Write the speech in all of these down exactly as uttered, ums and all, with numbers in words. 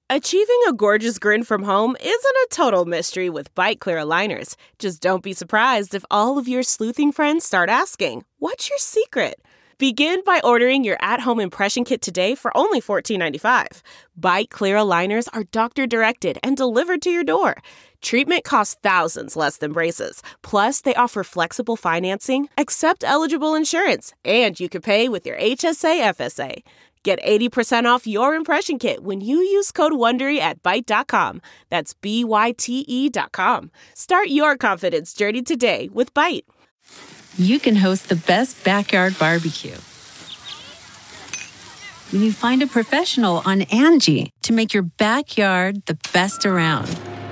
Achieving a gorgeous grin from home isn't a total mystery with Byte Clear aligners. Just don't be surprised if all of your sleuthing friends start asking, "What's your secret?" Begin by ordering your at-home impression kit today for only fourteen ninety-five. Byte Clear aligners are doctor-directed and delivered to your door. Treatment costs thousands less than braces. Plus, they offer flexible financing, accept eligible insurance, and you can pay with your H S A F S A. Get eighty percent off your impression kit when you use code WONDERY at Byte dot com. That's B Y T E dot com. Start your confidence journey today with Byte. You can host the best backyard barbecue when you find a professional on Angie to make your backyard the best around.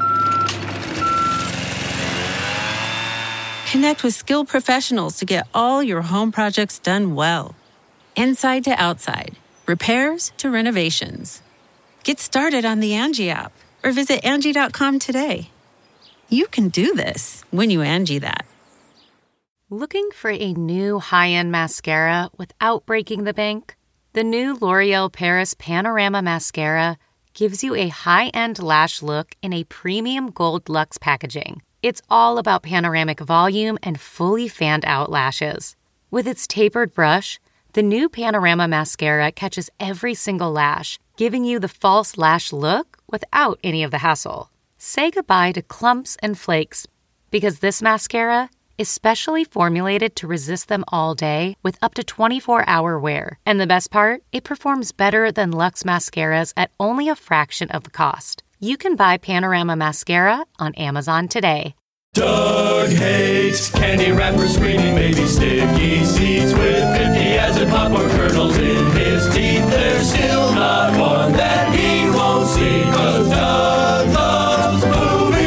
Connect with skilled professionals to get all your home projects done well. Inside to outside. Repairs to renovations. Get started on the Angie app or visit Angie dot com today. You can do this when you Angie that. Looking for a new high-end mascara without breaking the bank? The new L'Oreal Paris Panorama Mascara gives you a high-end lash look in a premium gold luxe packaging. It's all about panoramic volume and fully fanned-out lashes. With its tapered brush, the new Panorama Mascara catches every single lash, giving you the false lash look without any of the hassle. Say goodbye to clumps and flakes, because this mascara is specially formulated to resist them all day with up to twenty-four hour wear. And the best part? It performs better than Luxe mascaras at only a fraction of the cost. You can buy Panorama Mascara on Amazon today. Doug hates candy wrappers, screaming baby sticky seeds with fifty acid popcorn kernels in his teeth. There's still not one that he won't see, 'cause Doug loves movies.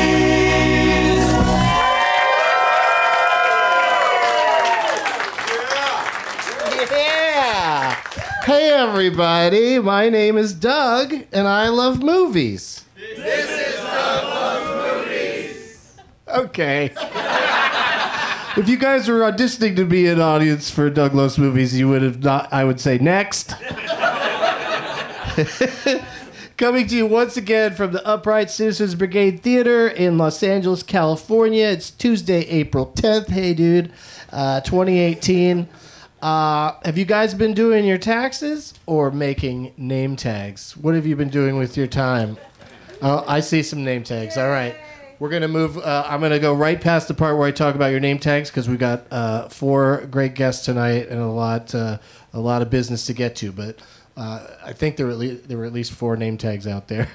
Yeah! Hey everybody, my name is Doug and I love movies. This is Doug Loves Movies. Okay. If you guys were auditioning to be an audience for Doug Loves Movies, you would have not, I would say next. Coming to you once again from the Upright Citizens Brigade Theater in Los Angeles, California. It's Tuesday, April tenth. Hey, dude. Uh, twenty eighteen. Uh, have you guys been doing your taxes or making name tags? What have you been doing with your time? Oh, I see some name tags. All right. We're going to move. Uh, I'm going to go right past the part where I talk about your name tags because we've got uh, four great guests tonight and a lot uh, a lot of business to get to. But uh, I think there were, at least, there were at least four name tags out there.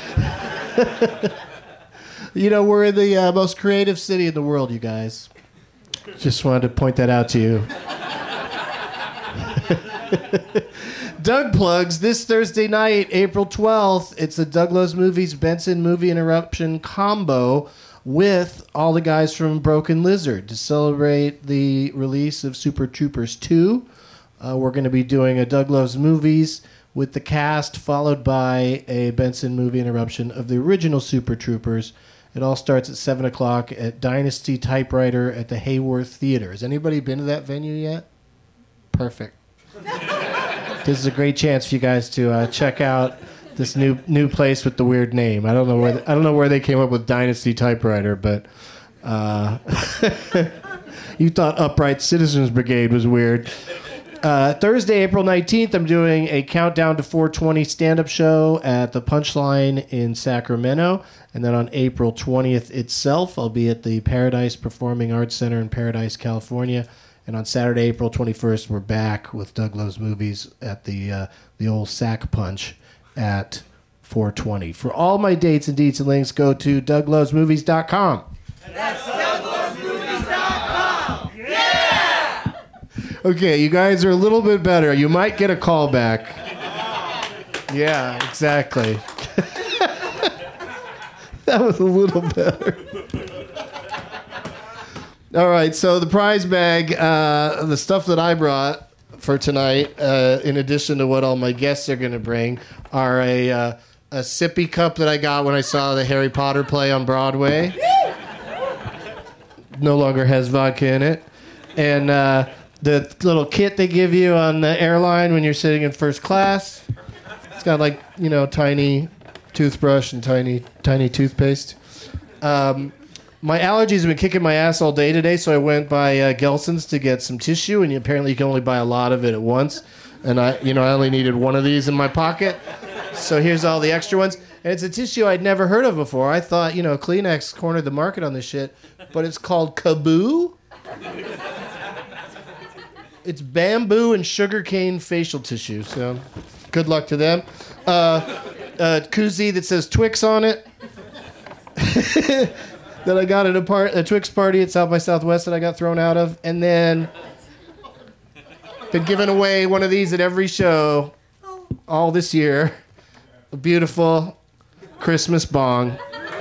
You know, we're in the uh, most creative city in the world, you guys. Just wanted to point that out to you. Doug Plugs this Thursday night, April twelfth. It's the Doug Loves Movies Benson Movie Interruption combo with all the guys from Broken Lizard to celebrate the release of Super Troopers two. Uh, we're going to be doing a Doug Loves Movies with the cast, followed by a Benson Movie Interruption of the original Super Troopers. It all starts at seven o'clock at Dynasty Typewriter at the Hayworth Theater. Has anybody been to that venue yet? Perfect. This is a great chance for you guys to uh, check out this new new place with the weird name. I don't know where the, I don't know where they came up with Dynasty Typewriter, but uh, you thought Upright Citizens Brigade was weird. Uh, Thursday, April nineteenth, I'm doing a Countdown to four twenty stand-up show at the Punchline in Sacramento. And then on April twentieth itself, I'll be at the Paradise Performing Arts Center in Paradise, California. And on Saturday, April twenty-first, we're back with Doug Loves Movies at the uh, the old Sack Punch at four twenty. For all my dates and deets and links, go to doug loves movies dot com. That's doug loves movies dot com. Yeah! Okay, you guys are a little bit better. You might get a call back. Yeah, exactly. That was a little better. All right, so the prize bag, uh, the stuff that I brought for tonight, uh, in addition to what all my guests are going to bring, are a uh, a sippy cup that I got when I saw the Harry Potter play on Broadway. No longer has vodka in it. And uh, the little kit they give you on the airline when you're sitting in first class. It's got like, you know, tiny toothbrush and tiny, tiny toothpaste. Um, my allergies have been kicking my ass all day today, so I went by uh, Gelson's to get some tissue, and you, apparently you can only buy a lot of it at once. And I, you know, I only needed one of these in my pocket, so here's all the extra ones. And it's a tissue I'd never heard of before. I thought, you know, Kleenex cornered the market on this shit, but it's called Kaboo. It's bamboo and sugarcane facial tissue, so good luck to them. Uh, a koozie that says Twix on it that I got at a, part, a Twix party at South by Southwest that I got thrown out of. And then been giving away one of these at every show all this year. A beautiful Christmas bong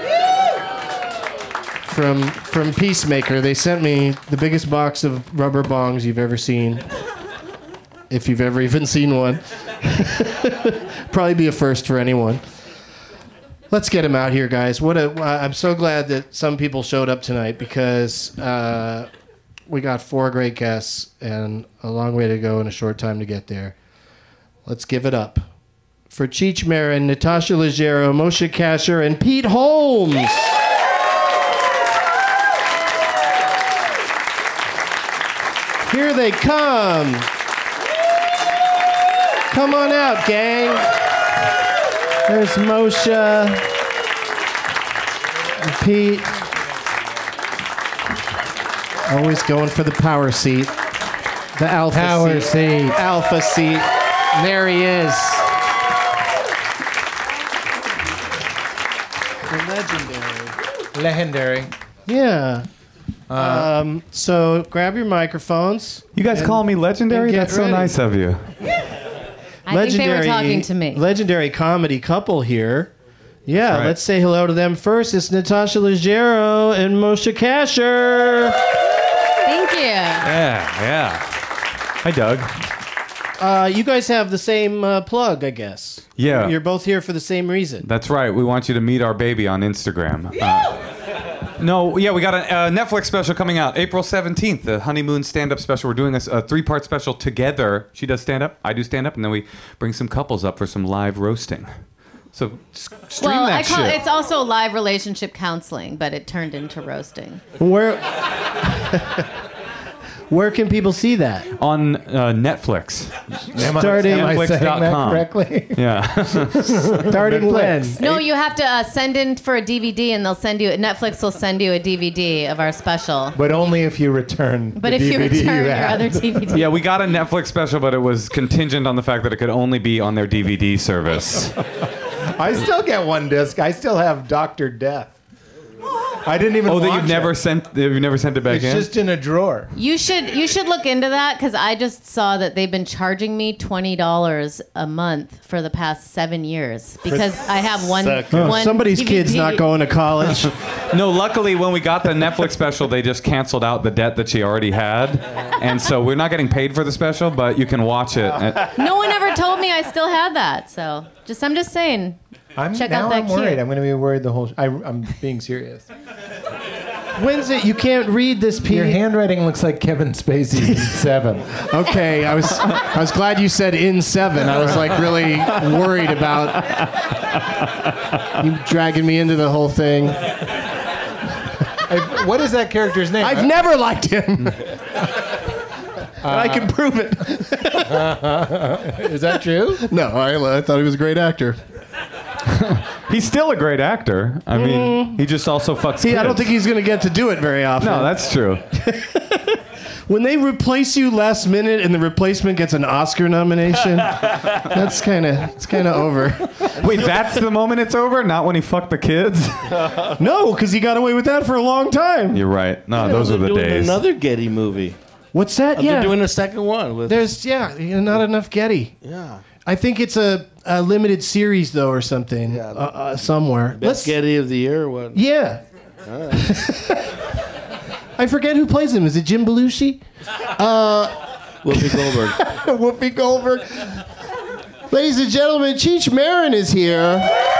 from from Peacemaker. They sent me the biggest box of rubber bongs you've ever seen, if you've ever even seen one. Probably be a first for anyone. Let's get him out here, guys. What a! I'm so glad that some people showed up tonight because uh, we got four great guests and a long way to go and a short time to get there. Let's give it up for Cheech Marin, Natasha Leggero, Moshe Kasher, and Pete Holmes. Here they come. Come on out, gang. There's Moshe and Pete. Always going for the power seat. The alpha Power seat. seat. Alpha seat. There he is. The legendary. Legendary. Yeah. Um, so grab your microphones. You guys call me legendary? and get That's so ready. nice of you. I think they were talking to me. Legendary comedy couple here. Yeah, That's right. let's say hello to them first. It's Natasha Leggero and Moshe Kasher. Thank you. Yeah, yeah. Hi, Doug. Uh, you guys have the same uh, plug, I guess. Yeah. You're both here for the same reason. That's right. We want you to meet our baby on Instagram. Uh, no, yeah, we got a, a Netflix special coming out April seventeenth, the honeymoon stand-up special. We're doing a, a three-part special together. She does stand-up, I do stand-up, and then we bring some couples up for some live roasting. So s- stream Well, that I call shit. it's also live relationship counseling, but it turned into roasting. Where Where can people see that? on uh, Netflix. Am I, Starting- am I Netflix saying dot that com. correctly? Yeah. Starting when? No, you have to uh, send in for a D V D, and they'll send you. Netflix will send you a D V D of our special. But only if you return But the if you D V D return your had. other D V D, Yeah, we got a Netflix special, but it was contingent on the fact that it could only be on their D V D service. I still get one disc. I still have Doctor Death. I didn't even Oh, that watch you've never it. sent? You've never sent it back It's in? just in a drawer. you should you should look into that because I just saw that they've been charging me twenty dollars a month for the past seven years because I have one. Oh, one somebody's D V D. kid's not going to college. No, luckily when we got the Netflix special, they just canceled out the debt that she already had, and so we're not getting paid for the special, but you can watch it. No one ever told me I still had that. So just I'm just saying. I'm Check now out that I'm worried. kid. I'm going to be worried the whole. Sh- I, I'm being serious. When's it? You can't read this, Pete. Your handwriting looks like Kevin Spacey's in Seven. Okay, I was I was glad you said in seven. I was like really worried about you dragging me into the whole thing. I, what is that character's name? I've never liked him. And I can prove it. Is that true? No, I, I thought he was a great actor. He's still a great actor. I mean, he just also fucks See, kids. I don't think he's going to get to do it very often. No, that's true. When they replace you last minute and the replacement gets an Oscar nomination, that's kind of it's kind of over. Wait, that's the moment it's over? Not when he fucked the kids? No, because he got away with that for a long time. You're right. No, those they're are the doing days. Another Getty movie. What's that? Uh, Yeah, They're doing a second one with. there's yeah, not enough Getty. yeah. I think it's a, a limited series though, or something. Yeah. uh, uh, somewhere. Best Getty of the year. Or what? Yeah. I forget who plays him. Is it Jim Belushi? Whoopi Goldberg. Whoopi Goldberg. Ladies and gentlemen, Cheech Marin is here.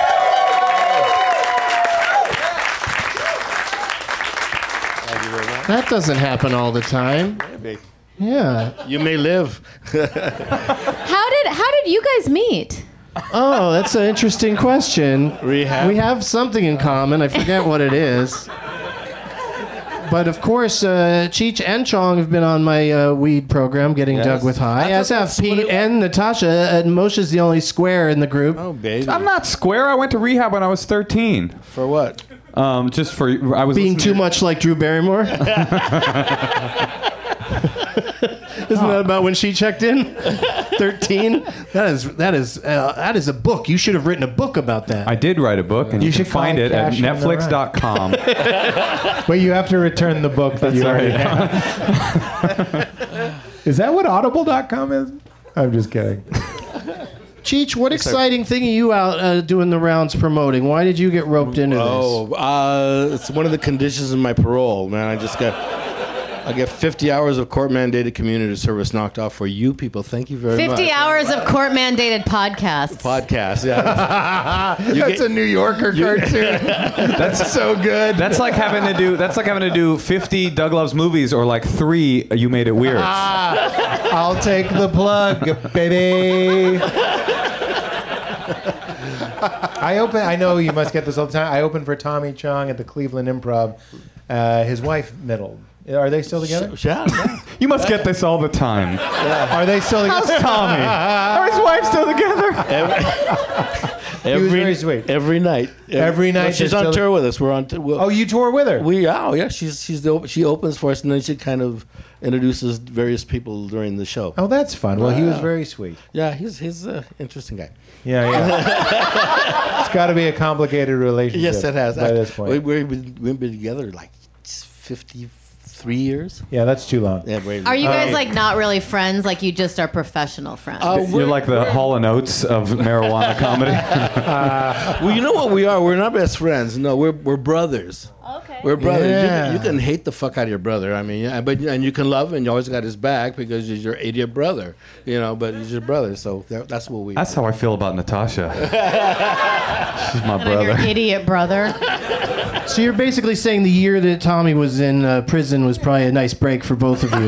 Thank you very much. That doesn't happen all the time. Maybe. Yeah. You may live. How did how did you guys meet? Oh, that's an interesting question. Rehab? We have something in common. I forget what it is. But of course, uh, Cheech and Chong have been on my uh, weed program, Getting Yes. Dug with High. I As thought have that's what Pete it was. and Natasha. And Moshe's the only square in the group. Oh, baby. I'm not square. I went to rehab when I was thirteen. For what? Um, just for I was Being listening too much like Drew Barrymore. Isn't that about when she checked in? Thirteen. That is that is uh, that is a book. You should have written a book about that. I did write a book, and you, You can should call find it it at Cash on the netflix dot com. But you have to return the book that you already have. Is that what audible dot com is? I'm just kidding. Cheech, what exciting thing are you out uh, doing the rounds promoting? Why did you get roped into this? Oh, uh, it's one of the conditions of my parole, man. I just got, I get fifty hours of court-mandated community service knocked off for you people. Thank you very much. fifty hours of court-mandated podcasts. Podcast, yeah. That's a New Yorker cartoon. That's so good. That's like having to do. That's like having to do fifty Doug Loves Movies or like three You Made It Weird. I'll take the plug, baby. I open. I know you must get this all the time. I opened for Tommy Chong at the Cleveland Improv. Uh, his wife middled. Are they still together? Yeah, yeah. You must get this all the time. Are they still together? How's Tommy? Are his wife still together? Every, was very sweet. Every night. Every night No, she's they're on still- tour with us. We're on. T- we'll, Oh, you tour with her? We oh yeah. She's she's the op- she opens for us, and then she kind of introduces various people during the show. Oh, that's fun. Well, he was Wow. very sweet. Yeah, he's he's an interesting guy. Yeah, yeah. It's got to be a complicated relationship. Yes, it has. By this point. We, we've, been, we've been together like fifty-three years. Yeah, that's too long. Yeah, very Are you guys Uh, like not really friends? Like you just are professional friends? Uh, You're like the Hall and Oates of marijuana comedy. well, you know what we are? We're not best friends. No, we're we're brothers. Okay. We're brothers. Yeah. You, you can hate the fuck out of your brother. I mean, yeah, but and you can love him. And you always got his back because he's your idiot brother. You know, but he's your brother. So that, that's what we. That's how I feel about Natasha. She's my And I'm your brother. idiot brother. So you're basically saying the year that Tommy was in uh, prison was probably a nice break for both of you.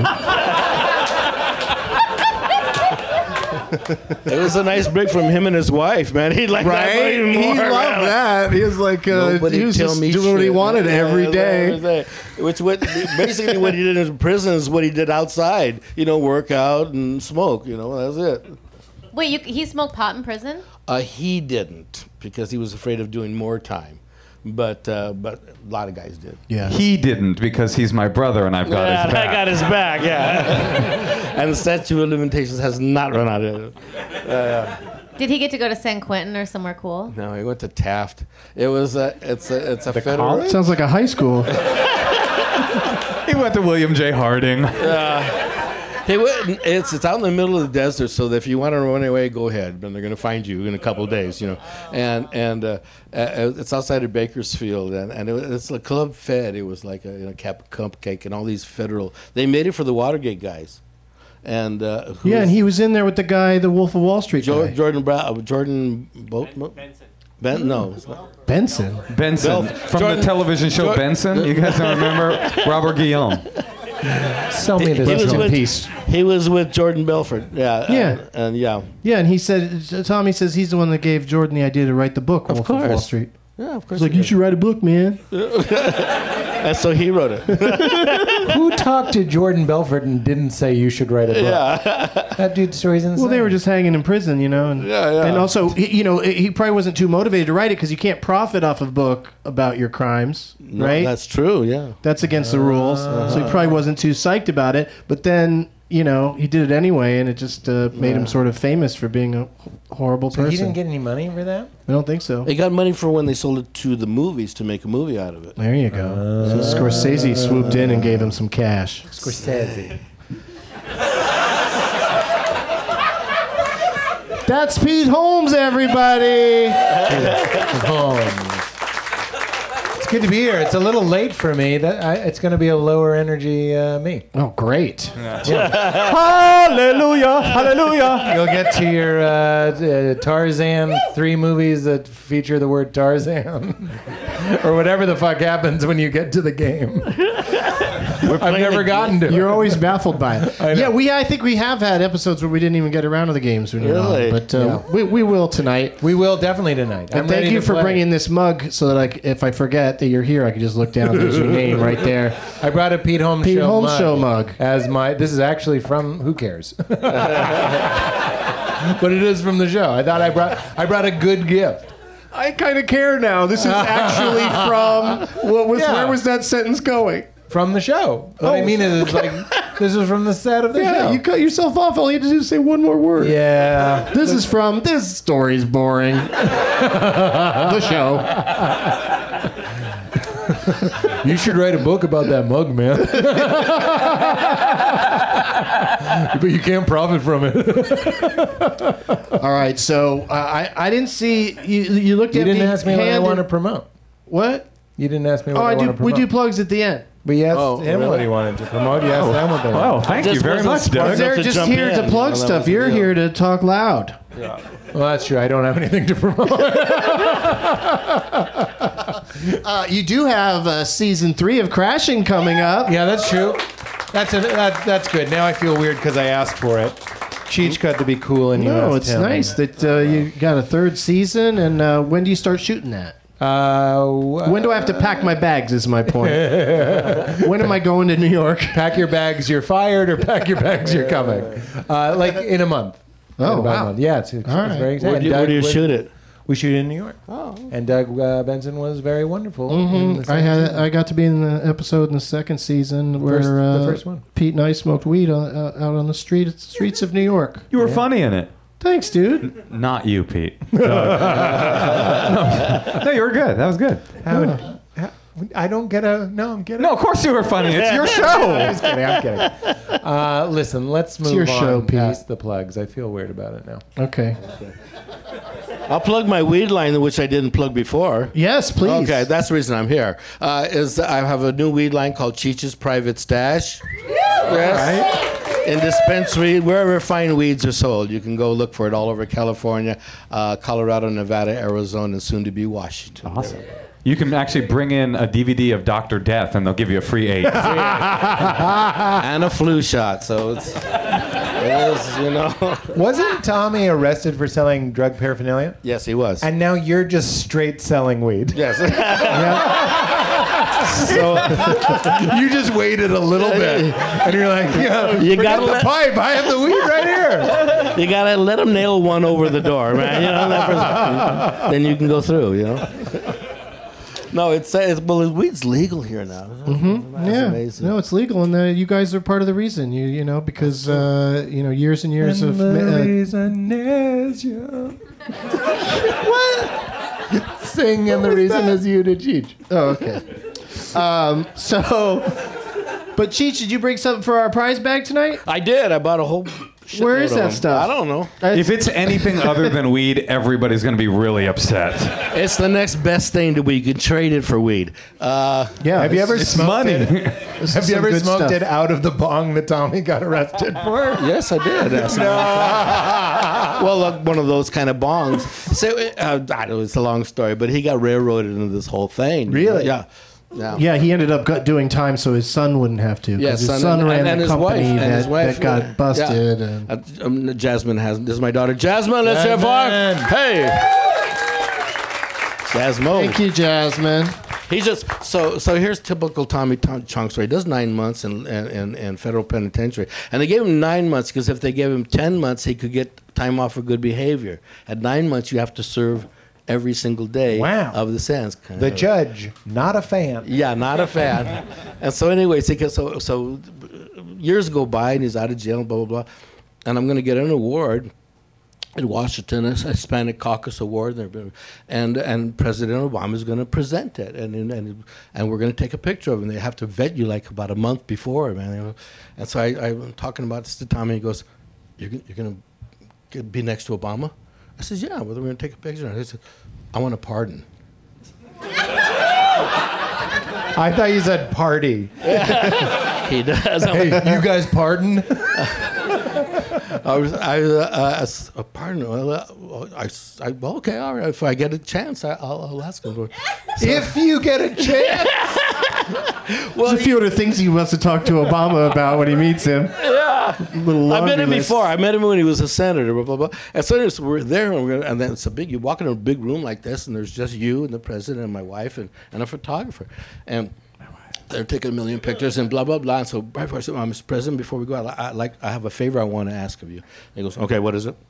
It was a nice break from him and his wife, man. He liked that even He more, loved man. that. He was like, uh, Nobody he was tell just me doing what he shit, wanted man. every Yeah, day. every day. Which what basically what he did in prison is what he did outside. You know, work out and smoke. You know, that's it. Wait, you, he smoked pot in prison? Uh, he didn't because he was afraid of doing more time, but uh, but a lot of guys did. Yeah. He didn't because he's my brother and I've got Yeah, his back. I got his back. Yeah, and the statute of limitations has not run out of it. Did he get to go to San Quentin or somewhere cool? No, he went to Taft. It was a it's a it's a federal. college? Sounds like a high school. He went to William J. Harding. Hey, wait, it's it's out in the middle of the desert, so that if you want to run away, go ahead. But they're going to find you in a couple of days, you know. And and uh, uh, it's outside of Bakersfield, and and it, was- it's a Club Fed. It was like a you know, cap cupcake and all these federal. They made it for the Watergate guys, and uh, who Yeah, was- and he was in there with the guy, the Wolf of Wall Street Jo- guy. Jordan Brown, Jordan Bo- Benson. Ben, no, it's not. Benson. Benson. Belf- From Jordan- the television show Jordan- Benson. You guys don't remember? Robert Guillaume. Sell me He this was in with- peace. He was with Jordan Belfort. Yeah. Yeah. And, and yeah. Yeah, and he said, Tommy says he's the one that gave Jordan the idea to write the book, Wolf of Wall course. Street. Yeah, of course. He's like, he you did. should write a book, man. And so he wrote it. Who talked to Jordan Belfort and didn't say you should write a book? Yeah. That dude's story's insane. Well, they were just hanging in prison, you know, and Yeah, yeah. and also, he- you know, he probably wasn't too motivated to write it because you can't profit off of a book about your crimes, No, right? That's true. Yeah. That's against the rules. So he probably wasn't too psyched about it. But then, you know, he did it anyway, and it just uh, made him sort of famous for being a horrible So person. he didn't get any money for that? I don't think so. They got money for when they sold it to the movies to make a movie out of it. There you go. So Scorsese swooped in and gave him some cash. Scorsese. That's Pete Holmes, everybody. It's good to be here. It's a little late for me. That I, it's going to be a lower energy uh, me. Oh, great. Hallelujah, hallelujah. You'll get to your uh, uh, Tarzan three movies that feature the word Tarzan. Or whatever the fuck happens when you get to the game. I've never gotten to. You're always baffled by it. Yeah, we. I think we have had episodes where we didn't even get around to the games when you're Really? on, but uh, Yeah. we, we will tonight. We will definitely tonight. And I'm thank ready you to for play. bringing this mug so that I, c- if I forget that you're here, I can just look down. There's your name right there. I brought a Pete Holmes Pete show Holmes mug show mug. as my. This is actually from Who Cares, but it is from the show. I thought I brought I brought a good gift. I kind of care now. This is actually from what was? Yeah. Where was that sentence going? From the show. What I mean is, it's like this is from the set of the Yeah, show. you cut yourself off. All you had to do is say one more word. yeah. This is from. This story's boring. The show. You should write a book about that mug, man. But you can't profit from it. All right, so uh, I I didn't see you. You looked You at didn't the ask me what I hand want to in- promote. What? You didn't ask me what Oh, I, I want do. to We promote. do plugs at the end. But you asked Oh, him really? what he wanted to promote. You asked them what they Oh, wanted. thank Just you very wasn't much, smart Doug. enough They're to just jump here in, to you plug know, that stuff. was the You're deal. here to talk loud. Well, that's true. I don't have anything to promote. Uh, you do have uh, season three of Crashing coming up. Yeah, that's true. That's a, that, that's good. Now I feel weird because I asked for it. Cheech got to be cool, and you No, asked it's him. nice that uh, you got a third season. And uh, when do you start shooting that? Uh, When do I have to pack my bags? Is my point. When am I going to New York? pack your bags, you're fired, or pack your bags, you're coming? Uh, like in a month. Oh, In about wow. a month. Yeah, it's, it's, All it's right. very exciting. Where do you, Doug where do you was- shoot it? We shoot in New York. Oh. And Doug uh, Benson was very wonderful. in the Mm-hmm. I second had season. I got to be in the episode in the second season where First- the uh, first one. Pete and I smoked weed uh, uh, out on the street streets of New York. You were funny in it. Thanks, dude. Not you, Pete. Doug. no, no, you were good. That was good. How would- how- I don't get a no. I'm getting. No, of course you were funny. It's your I'm show. just kidding. I'm kidding. Uh, listen, let's move your on show, Pete. past the plugs. I feel weird about it now. Okay. I'll plug my weed line, which I didn't plug before. Yes, please. Okay, that's the reason I'm here. Uh, is I have a new weed line called Cheech's Private Stash. Yes. In dispensary, wherever fine weeds are sold, you can go look for it all over California, uh, Colorado, Nevada, Arizona, and soon to be Washington. Awesome. You can actually bring in a D V D of Doctor Death, and they'll give you a free eight. And a flu shot, so it's it is, you know. Wasn't Tommy arrested for selling drug paraphernalia? Yes, he was. And now you're just straight selling weed. yes. So you just waited a little bit, and you're like, yeah, You forget gotta the let- pipe. I have the weed right here. You gotta let him nail one over the door, man. You know, that first- then you can go through. You know. No, it's, it's well, weed's legal here now. Mm-hmm. That's Yeah. amazing. No, it's legal, and uh, you guys are part of the reason. You you know because uh, you know years and years of And the uh, reason is you. What? Sing, and the reason is you to Cheech. oh okay. Um, so, but Cheech, did you bring something for our prize bag tonight? I did. I bought a whole. shitload Where is of that them. stuff? I don't know. If it's anything other than weed, everybody's going to be really upset. It's the next best thing that we could trade it for weed. Uh, Yeah. Have you ever It's smoked money. it? This is Have you some ever good smoked stuff. it out of the bong that Tommy got arrested for? yes, I did. That's well, look, one of those kind of bongs. So uh, I know it's a long story, but he got railroaded into this whole thing. Really? Yeah. Yeah. Yeah, he ended up got doing time so his son wouldn't have to. 'cause Yeah, his son son and- ran and- and the his company wife, and that, his wife, that got yeah. busted. Yeah. And Uh, um, Jasmine has. This is my daughter, Jasmine. Let's hear for her. Jasmine. Hey, Jasmine. thank you, Jasmine. He's just so. So here's typical Tommy Tom, Chunk story. He does nine months in, in, in, in federal penitentiary, and they gave him nine months because if they gave him ten months, he could get time off for good behavior. At nine months, you have to serve every single day Wow. of the sentence. The judge, not a fan. Yeah, not a fan. And so, anyways, he, so so years go by, and he's out of jail, blah blah blah. And I'm going to get an award in Washington, a Hispanic Caucus Award, and and President Obama is going to present it, and and and we're going to take a picture of him. They have to vet you like about a month before, man. And so I, I'm talking about this to Tommy. He goes, "You're gon- you're going to be next to Obama?" I says, "Yeah, well, we're going to take a picture." And he said, "I want a pardon." I thought you said party. He does. I'm Hey, you guys pardon? I was, I, uh, uh, uh, pardon. Well, uh, I, I, well, okay, all right. If I get a chance, I, I'll, I'll ask him. For it. If you get a chance. There's a few other things he wants to talk to Obama about when he meets him. Yeah. Little I met laundry him list. before. I met him when he was a senator. Blah blah blah. And so anyways, we're there, and, we're, and then it's a big. You walk in a big room like this, and there's just you and the president and my wife and, and a photographer, and they're taking a million pictures and blah blah blah. And so right before I said, "Mister President, before we go, I, I like I have a favor I want to ask of you." And he goes, "Okay, what is it?"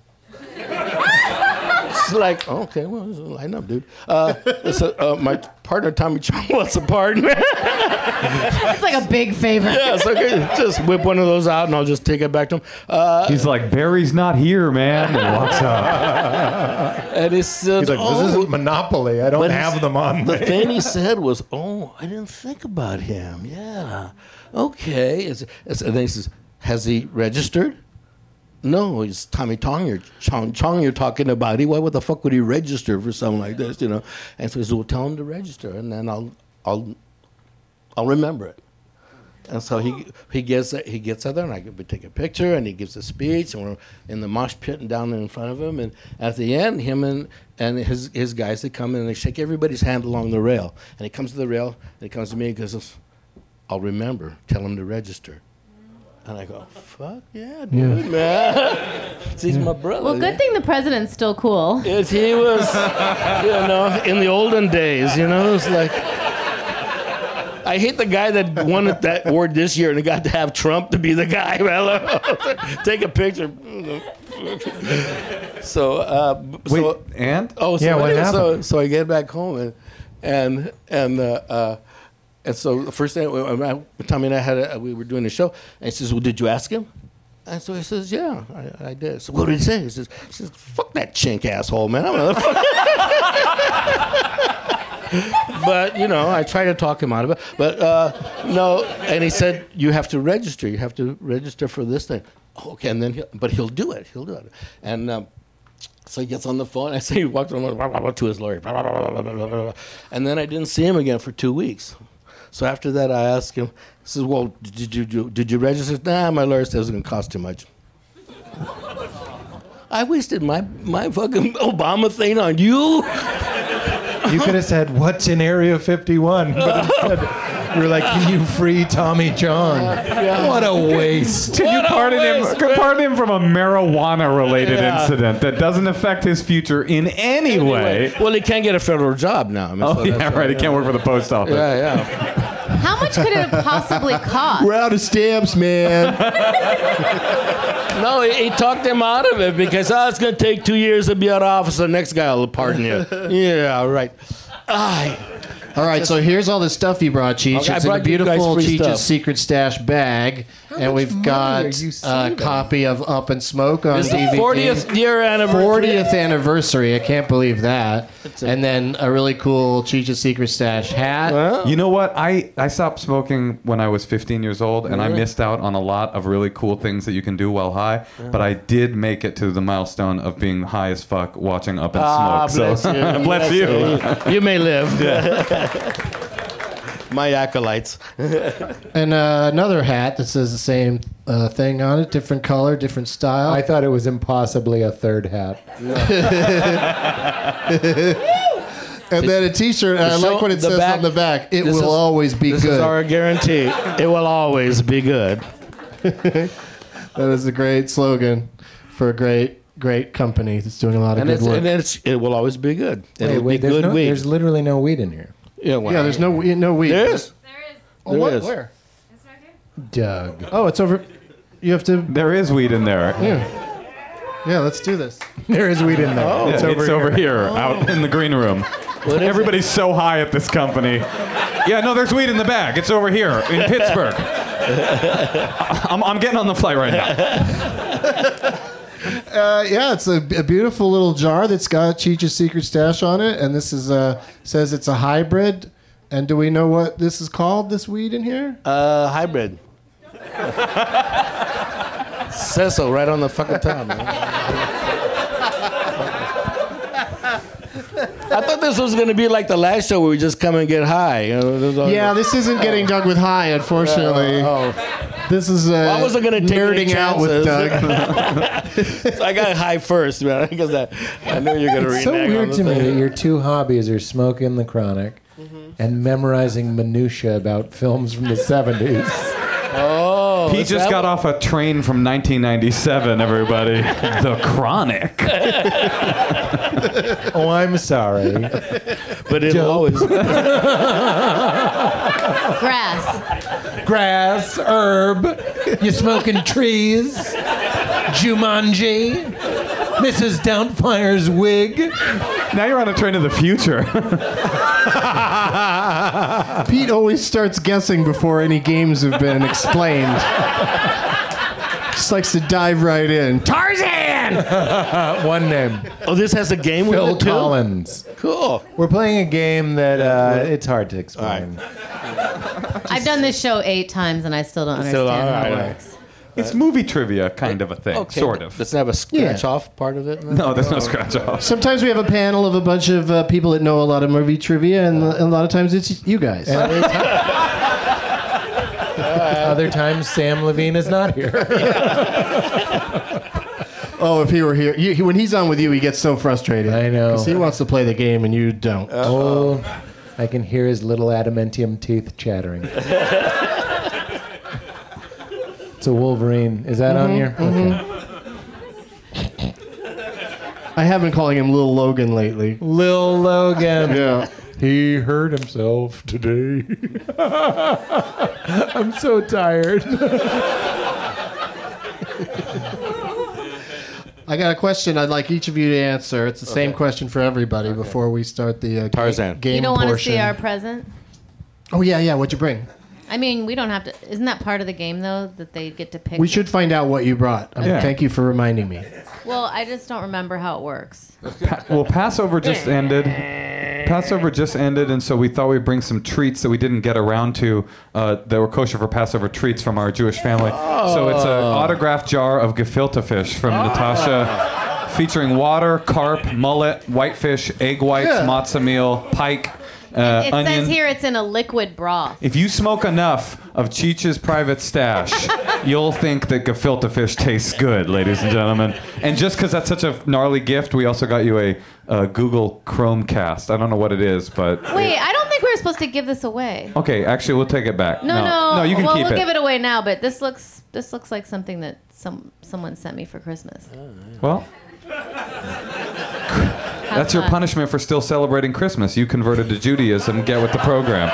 It's like, oh, okay, well, line up, dude. Uh, so, uh, my partner Tommy Chong wants a partner. It's like a big favor. Yeah, so okay, just whip one of those out and I'll just take it back to him. Uh, He's like, Barry's not here, man. And walks out. and he said, He's like, oh, this isn't Monopoly. I don't but have he's- them on The me. thing he said was, oh, I didn't think about him. Yeah. Okay. It's, it's, and then he says, has he registered? No, it's Tommy Chong you're, Chong, Chong you're talking about. He, why what the fuck would he register for something like this, you know? And so he says, well, tell him to register, and then I'll, I'll, I'll remember it. And so he he gets he gets out there, and I we take a picture, and he gives a speech, and we're in the mosh pit and down in front of him. And at the end, him and, and his his guys, they come in and they shake everybody's hand along the rail. And he comes to the rail, and he comes to me and goes, I'll remember. Tell him to register. And I go, fuck yeah, dude, man. He's my brother. Well, good thing the president's still cool. Yes, he was, you know, in the olden days, you know, it's like. I hate the guy that won that award this year and got to have Trump to be the guy. Take a picture. So, uh, Wait, so, and? oh, so, Yeah, what anyway, so, happened? so I get back home and and and uh, uh, and so the first day, uh, Tommy and I had a, we were doing a show, and he says, "Well, did you ask him?" And so he says, "Yeah, I, I did." So what did he say? He says, he says "Fuck that chink asshole, man." I'm gonna But, you know, I try to talk him out of it. But, uh, no, and he said, you have to register. You have to register for this thing. Okay, and then, he'll, but he'll do it. He'll do it. And um, so he gets on the phone. I say he walked on blah, blah, blah, to his lawyer. Blah, blah, blah, blah, blah, blah. And then I didn't see him again for two weeks. So after that, I asked him, he says, well, did you, did you, did you register? Nah, my lawyer says it was going to cost too much. I wasted my, my fucking Obama thing on you? You could have said, what's in Area fifty-one? But instead, you were like, can you free Tommy Chong? What a waste. Can you What a pardon him? waste, Can man. pardon him from a marijuana-related Yeah. incident that doesn't affect his future in any way? Well, he can't get a federal job now. I mean, Oh so yeah, that's- right. He can't work for the post office. Yeah, yeah. How much could it have possibly cost? We're out of stamps, man. No, he, he talked him out of it because, oh, it's going to take two years to be out of office. The next guy will pardon you. Yeah, right. Aye. All right, so here's all the stuff you brought, Cheech. Okay, I it's in a brought you guys beautiful free Cheech's stuff. Secret Stash bag. and we've money got are you a saving? copy of Up in Smoke on It's D V D. the fortieth year anniversary. fortieth anniversary. I can't believe that. And then a really cool Cheech's Secret Stash hat. You know what? I, I stopped smoking when I was fifteen years old, and I missed out on a lot of really cool things that you can do while high. But I did make it to the milestone of being high as fuck watching Up in Ah, Smoke. bless So you. bless you. You may live. My acolytes. And uh, another hat that says the same uh, thing on it, different color, different style. I thought it was impossibly a third hat. And then a T-shirt. And I So like what it the says back- on the back. It this will is- always be This good. is our guarantee. It will always be good. That is a great slogan for a great, great company that's doing a lot of And, good it's, work. and it's, it will always be good. It'll Wait, wait, be there's, good no, weed. there's literally no weed in here. yeah, well, yeah, there's no we- no weed. There is. Oh, There what? is. Where? Doug. Oh, it's over. You have to. There is weed in there. Yeah, yeah. Let's do this. There is weed in there. Yeah, it's it's over over, here. here, out in the green room. Everybody's so high at this company. Yeah, no, there's weed in the bag. It's over here in Pittsburgh. I'm, I'm getting on the flight right now. Uh, yeah, it's a, a beautiful little jar that's got Cheech's Secret Stash on it, and this is uh says it's a hybrid. And do we know what this is called? This weed in here? Uh, hybrid. Says so right on the fucking top, man. I thought this was going to be like the last show where we just come and get high. You know, there's all- Yeah, this isn't getting Doug with high, unfortunately. Oh. This is uh, Well, I wasn't going to take any nerding out with chances. Doug. So I got high first, man, because I, I knew you were going to It's so renege on weird the to me thing. that your two hobbies are smoking the chronic and memorizing minutia about films from the seventies. Oh, He just got off a train from nineteen ninety-seven, everybody. The Chronic. Oh, I'm sorry. But it'll always. Grass. Grass, herb, you smoking trees, Jumanji, Missus Doubtfire's wig. Now you're on a train to the future. Pete always starts guessing before any games have been explained. Just likes to dive right in. Tarzan! One name. Oh, this has a game with Phil it too? Collins. Cool. We're playing a game that uh, it's hard to explain. I've done this show eight times and I still don't understand Still, all how right, it all right. works. It's movie trivia kind of a thing, Okay, sort but of. Does it have a scratch Yeah. off part of it? No, there's no scratch off. Sometimes we have a panel of a bunch of uh, people that know a lot of movie trivia, and a lot of times it's you guys. And other, ti- other times, Sam Levine is not here. Oh, if he were here. You, he, when he's on with you, he gets so frustrated. I know. Because he wants to play the game and you don't. Oh, I can hear his little adamantium teeth chattering. It's a Wolverine. Is that on here? Okay. I have been calling him Lil Logan lately. Lil Logan. Yeah. He hurt himself today. I'm so tired. I got a question I'd like each of you to answer. It's the same question for everybody before we start the uh, Tarzan. game You don't want to portion. see our present? Oh, yeah, yeah. What'd you bring? I mean, we don't have to. Isn't that part of the game, though, that they get to pick? We should find out what you brought. I mean, Yeah. Thank you for reminding me. Well, I just don't remember how it works. Pa- well, Passover just ended. Passover just ended, and so we thought we'd bring some treats that we didn't get around to uh, that were kosher for Passover treats from our Jewish family. So it's an autographed jar of gefilte fish from Natasha, featuring water, carp, mullet, whitefish, egg whites, Yeah. matzah meal, pike, uh, It onion. says here it's in a liquid broth. If you smoke enough of Cheech's private stash, you'll think that gefilte fish tastes good, ladies and gentlemen. And just because that's such a gnarly gift, we also got you a, a Google Chromecast. I don't know what it is, but... Wait, I don't think we were supposed to give this away. Okay, actually, we'll take it back. No, no. No, you can well, keep we'll it. give it away now, but this looks this looks like something that some someone sent me for Christmas. Well... Have That's your fun. punishment for still celebrating Christmas. You converted to Judaism. Get with the program.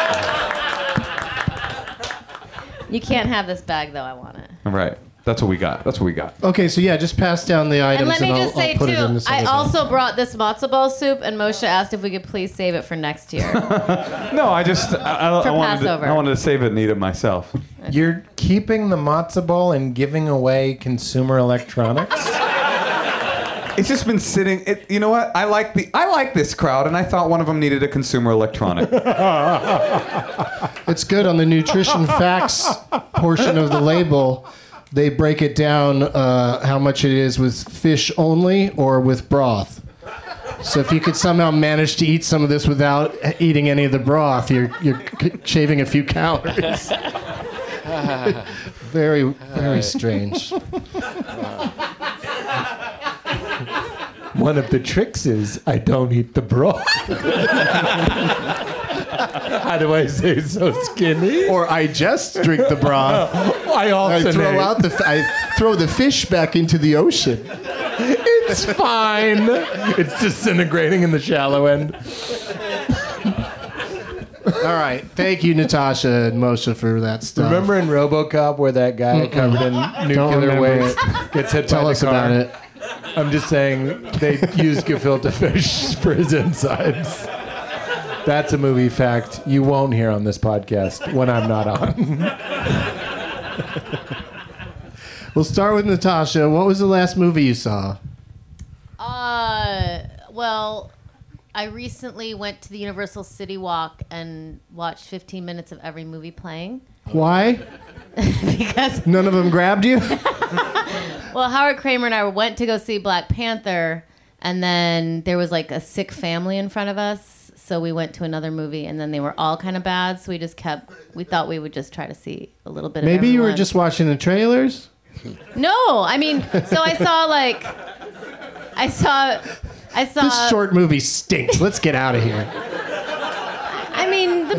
You can't have this bag, though. I want it. All right. That's what we got. That's what we got. Okay, so yeah, just pass down the items And let me I'll, just say, I'll put it in too, this I other also brought this matzo ball soup, and Moshe asked if we could please save it for next year. No, I just I, I, For I wanted to, Passover. I wanted to save it and eat it myself. You're keeping the matzo ball and giving away consumer electronics? It's just been sitting. It, you know what? I like the I like this crowd, and I thought one of them needed a consumer electronic. It's good on the nutrition facts portion of the label. They break it down uh, how much it is with fish only or with broth. So if you could somehow manage to eat some of this without eating any of the broth, you're you're c- shaving a few calories. Very very strange. One of the tricks is I don't eat the broth. How do I say so skinny? Or I just drink the broth. I I alternate. throw out the I throw the fish back into the ocean. It's fine. It's disintegrating in the shallow end. All right, thank you, Natasha and Moshe, for that stuff. Remember in RoboCop where that guy covered in nuclear remember waste gets hit Tell by us the car? about it. I'm just saying they used gefilte fish for his insides. That's a movie fact you won't hear on this podcast when I'm not on. We'll start with Natasha. What was the last movie you saw? Uh, well, I recently went to the Universal City Walk and watched fifteen minutes of every movie playing. Why? Because None of them grabbed you? well, Howard Kramer and I went to go see Black Panther, and then there was like a sick family in front of us, so we went to another movie, and then they were all kind of bad, so we just kept. We thought we would just try to see a little bit. Maybe of you were everyone. just watching the trailers? No, I mean, so I saw like, I saw, I saw. This short movie stinks. Let's get out of here. I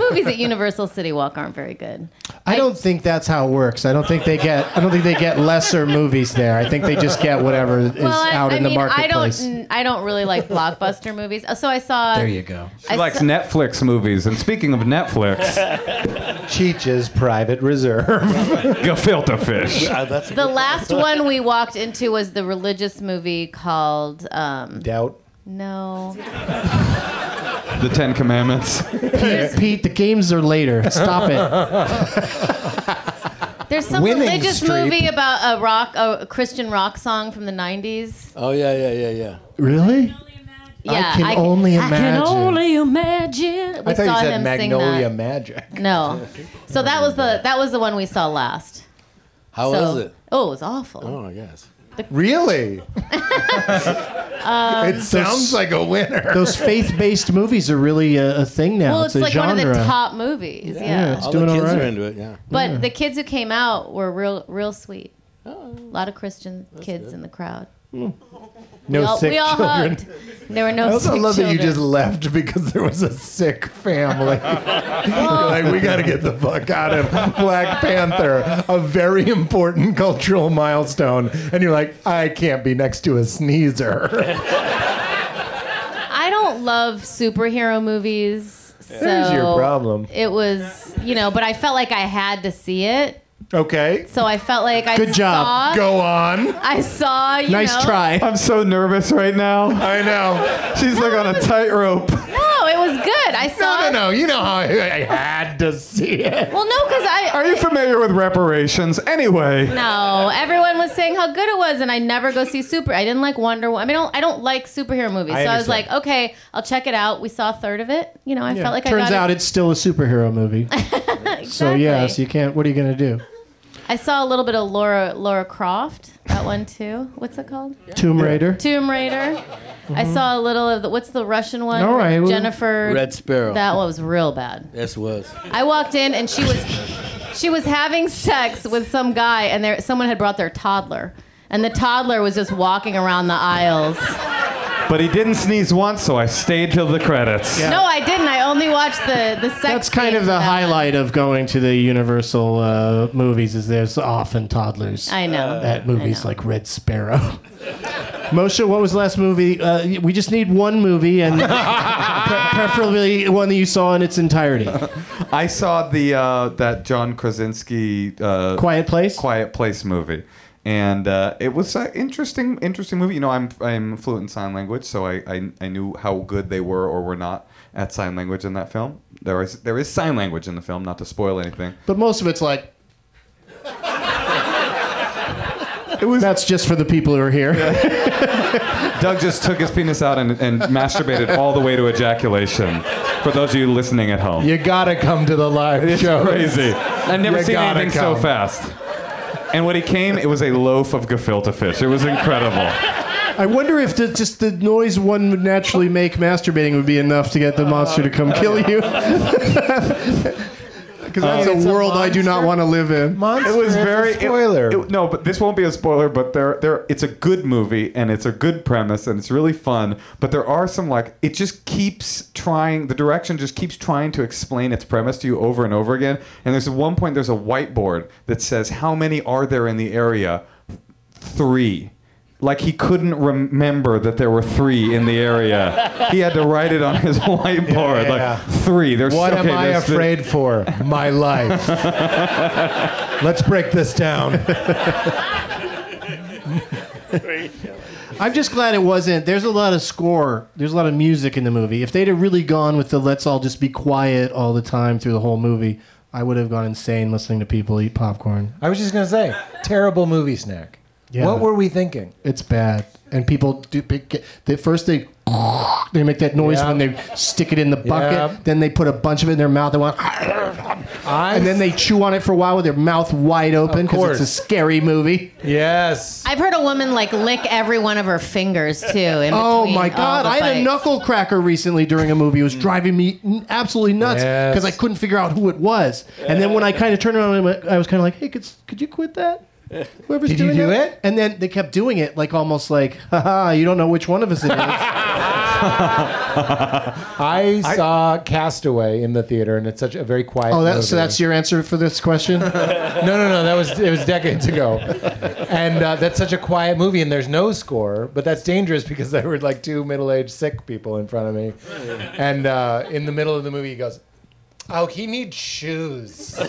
movies at Universal City Walk aren't very good. I don't think that's how it works. I don't think they get. I don't think they get lesser movies there. I think they just get whatever is Well, I, out I in mean, the marketplace. I don't. I don't really like blockbuster movies. So I saw. There you go. She likes Netflix movies. And speaking of Netflix, Cheech's Private Reserve. Gefilte fish. The last one we walked into was the religious movie called. Um, Doubt. No. The Ten Commandments. Pete, Pete, the games are later. Stop it. There's some Winning religious Street. movie about a rock, a Christian rock song from the nineties. Oh yeah, yeah, yeah, yeah. Really? Yeah, I can only I can imagine. only imagine. We I thought saw you said him Magnolia sing that. Magic. No, so that was the that was the one we saw last. How So- was it? Oh, it was awful. Oh, I guess. Really? Um, it sounds like a winner. Those faith-based movies are really a, a thing now. well, it's it's a like genre. one of the top movies. Yeah, Yeah, it's All doing the all kids right. are into it. Yeah. but the kids who came out were real, real sweet. A lot of Christian kids in the crowd. No we all, sick we all children. hugged. There were no I also sick love children. that you just left because there was a sick family. You're like, we got to get the fuck out of Black Panther, a very important cultural milestone. And you're like, I can't be next to a sneezer. I don't love superhero movies. So There's your problem. It was, you know, but I felt like I had to see it. Okay. So I felt like I Good job. saw. Go on. I saw, you Nice know. try. I'm so nervous right now. I know. She's like on a tightrope. No, it was good. I saw. No, no, no. You know how I, I had to see it. Well, no, because I. Are you familiar with reparations? Anyway. No, everyone was saying how good it was, and I never go see super. I didn't like Wonder Woman. I mean, I don't, I don't like superhero movies, I so I was understand. like, okay, I'll check it out. We saw a third of it. You know, I felt like I Turns got out it's still a superhero movie. it. So yeah, Exactly. so you can't. What are you gonna do? I saw a little bit of Laura Laura Croft. That one too. What's it called? Tomb Raider. Tomb Raider. I saw a little of the. What's the Russian one? All right, well- Jennifer. Red Sparrow. That one was real bad. Yes, it was. I walked in and she was she was having sex with some guy, and there someone had brought their toddler, and the toddler was just walking around the aisles. But he didn't sneeze once, so I stayed till the credits. No, I didn't. I only watched the the sex. That's kind of scenes the that. highlight of going to the Universal uh, movies. Is there's often toddlers. I know. At movies I know. like Red Sparrow. Moshe, what was the last movie? Uh, we just need one movie, and pre- preferably one that you saw in its entirety. I saw the uh, that John Krasinski uh, Quiet Place. Quiet Place movie, and uh, it was an interesting, interesting movie. You know, I'm I'm fluent in sign language, so I, I I knew how good they were or were not at sign language in that film. There is there is sign language in the film, not to spoil anything. But most of it's like. It was. That's just for the people who are here. Doug just took his penis out and, and masturbated all the way to ejaculation. For those of you listening at home, You gotta come to the live it's show. crazy. I've never You seen gotta anything so come. fast. And when he came, it was a loaf of gefilte fish. It was incredible. I wonder if the, just the noise one would naturally make masturbating would be enough to get the monster to come kill you. Because that's it's a a world I do not monster? want to live in. Monster It was is a very it- spoiler. it- no, but this won't be a spoiler. But there, there, it's a good movie and it's a good premise and it's really fun. But there are some like it just keeps trying. The direction just keeps trying to explain its premise to you over and over again. And there's at one point there's a whiteboard that says how many are there in the area? Three. Like he couldn't remember that there were three in the area. He had to write it on his whiteboard. Yeah, yeah. Like three. There's What okay, am I there's the- afraid for? My life. Let's break this down. I'm just glad it wasn't. There's a lot of score. There's a lot of music in the movie. If they'd have really gone with the let's all just be quiet all the time through the whole movie, I would have gone insane listening to people eat popcorn. I was just gonna say, terrible movie snack. Yeah. What were we thinking? It's bad. And people do. Get, they, first they they make that noise Yeah. when they stick it in the bucket. Yeah. Then they put a bunch of it in their mouth. They want, I and then they chew on it for a while with their mouth wide open because course. it's a scary movie. yes. I've heard a woman like lick every one of her fingers too. In Oh between my all God! the I had a fights. knuckle cracker recently during a movie. It was driving me n- absolutely nuts Yes. because I couldn't figure out who it was. And then when I kind of turned around, I went- I was kind of like, "Hey, could could you quit that? Whoever's Did you doing do that?" it? And then they kept doing it, like almost like, "Haha, you don't know which one of us it is." I saw Castaway in the theater, and it's such a very quiet. Oh, that, movie. so that's your answer for this question? No, no, no. That was it was decades ago, and uh, that's such a quiet movie, and there's no score. But that's dangerous because there were like two middle-aged sick people in front of me, and uh, in the middle of the movie, he goes, "Oh, he needs shoes."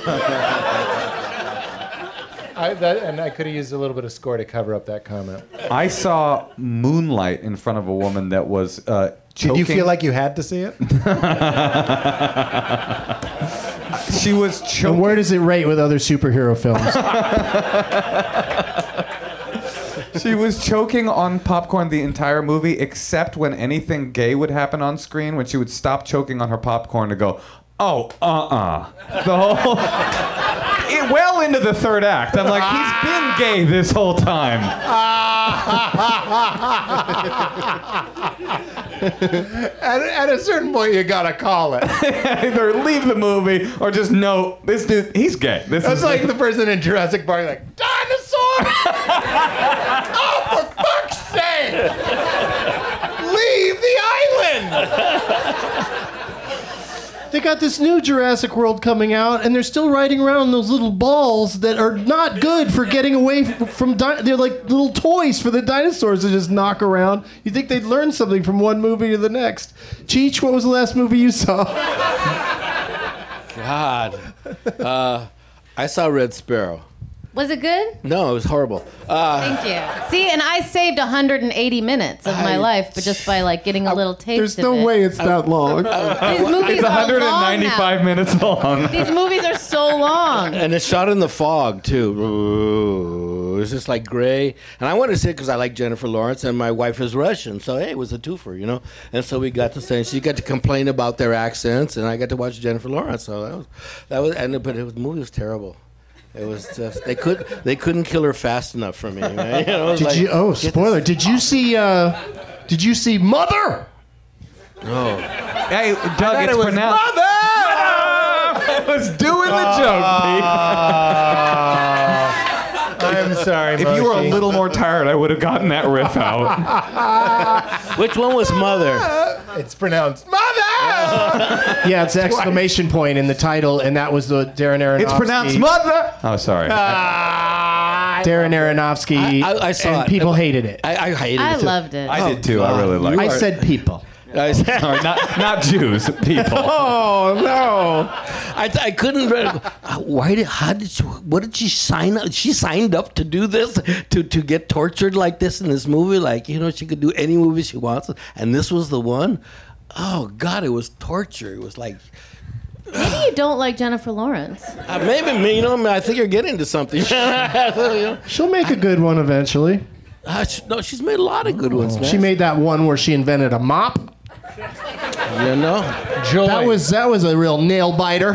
I, that, and I could have used a little bit of score to cover up that comment. I saw Moonlight in front of a woman that was uh, choking. Did you feel like you had to see it? She was choking. And where does it rate with other superhero films? She was choking on popcorn the entire movie, except when anything gay would happen on screen, when she would stop choking on her popcorn to go, oh, uh-uh. The whole... It, well into the third act. I'm like, he's been gay this whole time. at, at a certain point, you gotta call it. Either leave the movie or just know this dude, he's gay. This That's is like the person in Jurassic Park, like, dinosaur! Oh, for fuck's sake! Leave the island! They got this new Jurassic World coming out, and they're still riding around on those little balls that are not good for getting away from. from di- they're like little toys for the dinosaurs to just knock around. You think they'd learn something from one movie to the next? Cheech, what was the last movie you saw? God. Uh, I saw Red Sparrow. Was it good? No, it was horrible. Uh, Thank you. See, and I saved one hundred eighty minutes of my I- life, but just by like getting a little taste There's of no it. way it's that long. These movies It's are one hundred long ninety-five now. minutes long. These movies are so long. and it's shot in the fog, too. Ooh, it's just like gray. And I wanted to see it because I like Jennifer Lawrence, and my wife is Russian. So, hey, it was a twofer, you know? And so we got to say, she got to complain about their accents, and I got to watch Jennifer Lawrence. So that was, that was and, but it was, the movie was terrible. It was just they could they couldn't kill her fast enough for me. Man. You know, it was Did like, you? Oh, get spoiler! Did you see? Uh, did you see Mother? this- No. Hey, Doug, it's it was pronounced. Mother! I was doing the joke, I'm sorry, Pete. If you were a Moshi. little more tired, I would have gotten that riff out. Which one was Mother? It's pronounced Mother! Yeah, it's an exclamation point in the title, and that was the Darren Aronofsky. It's pronounced mother. Oh, sorry. Darren Aronofsky. I- I- I saw and it. people hated it. I, I hated I it. too. loved it. I did too. I really liked you it. I are- said people. I said, Sorry, not not Jews, people. Oh no! I, I couldn't. Read, why did? How did? She, what did she sign up? She signed up to do this, to to get tortured like this in this movie. Like, you know, she could do any movie she wants, and this was the one. Oh God, it was torture. It was like. Maybe you don't like Jennifer Lawrence. Uh, maybe me, you know. I think you're getting into something. You know? She'll make a good one eventually. Uh, she, no, she's made a lot of good ones. Man. She made that one where she invented a mop. You know. Joy. That was that was a real nail biter.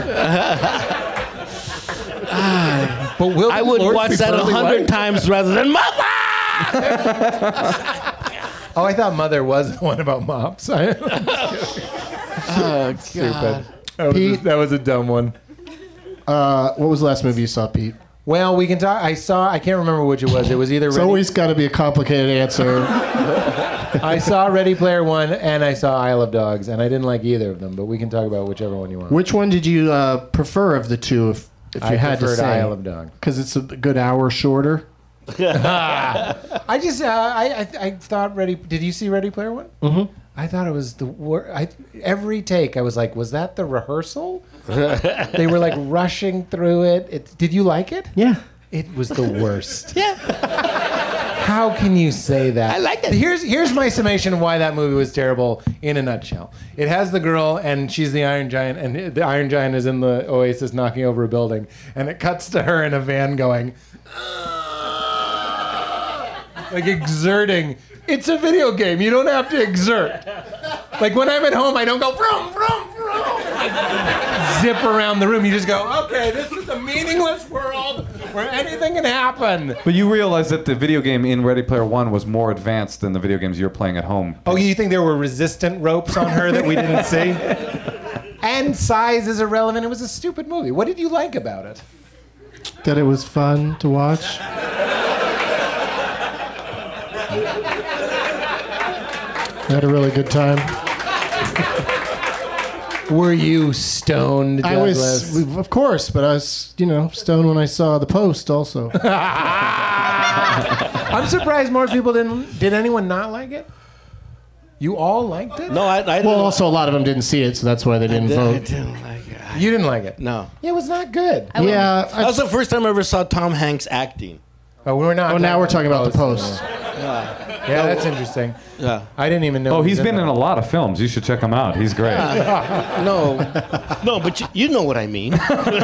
But will I the would floors watch be that a pearly hundred white? times rather than Mother. Oh, I thought Mother was the one about mops. I- Oh, Stupid. God. That was, a, Pete? that was a dumb one. Uh, what was the last movie you saw, Pete? Well, we can talk. I saw. I can't remember which it was. It was either. It's Ready, always got to be a complicated answer. I saw Ready Player One and I saw Isle of Dogs, and I didn't like either of them. But we can talk about whichever one you want. Which one did you uh, prefer of the two? If if you I had to preferred say, Isle of Dogs. because it's a good hour shorter. I just. Uh, I, I. I thought Ready. Did you see Ready Player One? Mm-hmm. I thought it was the wor- I every take I was like, was that the rehearsal? They were like rushing through it. it. Did you like it? Yeah. It was the worst. Yeah. How can you say that? I like it. Here's here's my summation of why that movie was terrible in a nutshell. It has the girl and she's the Iron Giant, and the Iron Giant is in the Oasis knocking over a building, and it cuts to her in a van going, like exerting. It's a video game. You don't have to exert. Like when I'm at home, I don't go vroom vroom vroom. Like, zip around the room. You just go, okay, this is a meaningless world where anything can happen. But you realize that the video game in Ready Player One was more advanced than the video games you're playing at home. Oh, you think there were resistant ropes on her that we didn't see? And size is irrelevant. It was a stupid movie. What did you like about it? That it was fun to watch. I had a really good time. Were you stoned, I Douglas? was, of course, but I was, you know, stoned when I saw The Post also. I'm surprised more people didn't. Did anyone not like it? You all liked it? No, I, I didn't. Well, also a lot of them didn't see it, so that's why they didn't I vote. didn't like it. You didn't like it? No. Yeah, it was not good. Yeah. That was the first time I ever saw Tom Hanks acting. Oh, we're not. Oh, now we're talking about The Post. Yeah, that's interesting. Yeah. I didn't even know. Oh, he he's was been in that. a lot of films. You should check him out. He's great. No. No, but you, you know what I mean.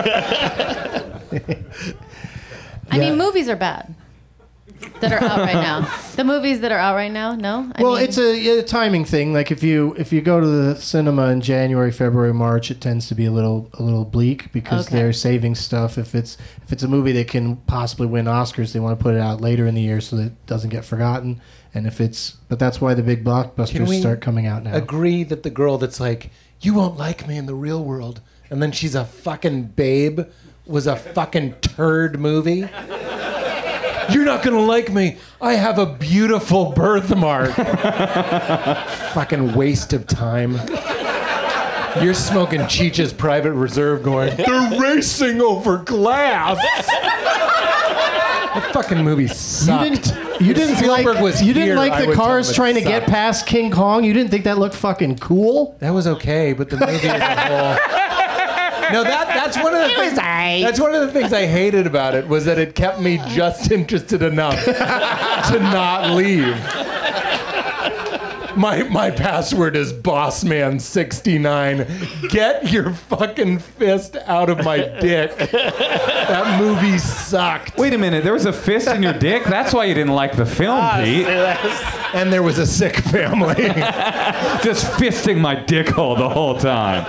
I mean, movies are bad that are out right now. The movies that are out right now, no. I Well, mean, it's a, a timing thing. Like if you if you go to the cinema in January, February, March, it tends to be a little a little bleak because Okay. they're saving stuff. If it's if it's a movie that can possibly win Oscars, they want to put it out later in the year so that it doesn't get forgotten. And if it's but that's why the big Can blockbusters we start coming out now. Agree that the girl that's like, you won't like me in the real world, and then she's a fucking babe, was a fucking turd movie. You're not gonna like me. I have a beautiful birthmark. Fucking waste of time. You're smoking Cheech's Private Reserve going, they're racing over glass. That fucking movie You sucked. didn't you didn't Spielberg like was you didn't here, like I the would tell cars him it trying to get sucked. past King Kong? You didn't think that looked fucking cool? That was okay, but the movie as a whole. No, that that's one of the things. That's one of the things I hated about it was that it kept me just interested enough to not leave. My my password is bossman sixty-nine. Get your fucking fist out of my dick. That movie sucked. Wait a minute. There was a fist in your dick? That's why you didn't like the film, Pete. And there was a sick family. Just fisting my dick hole the whole time.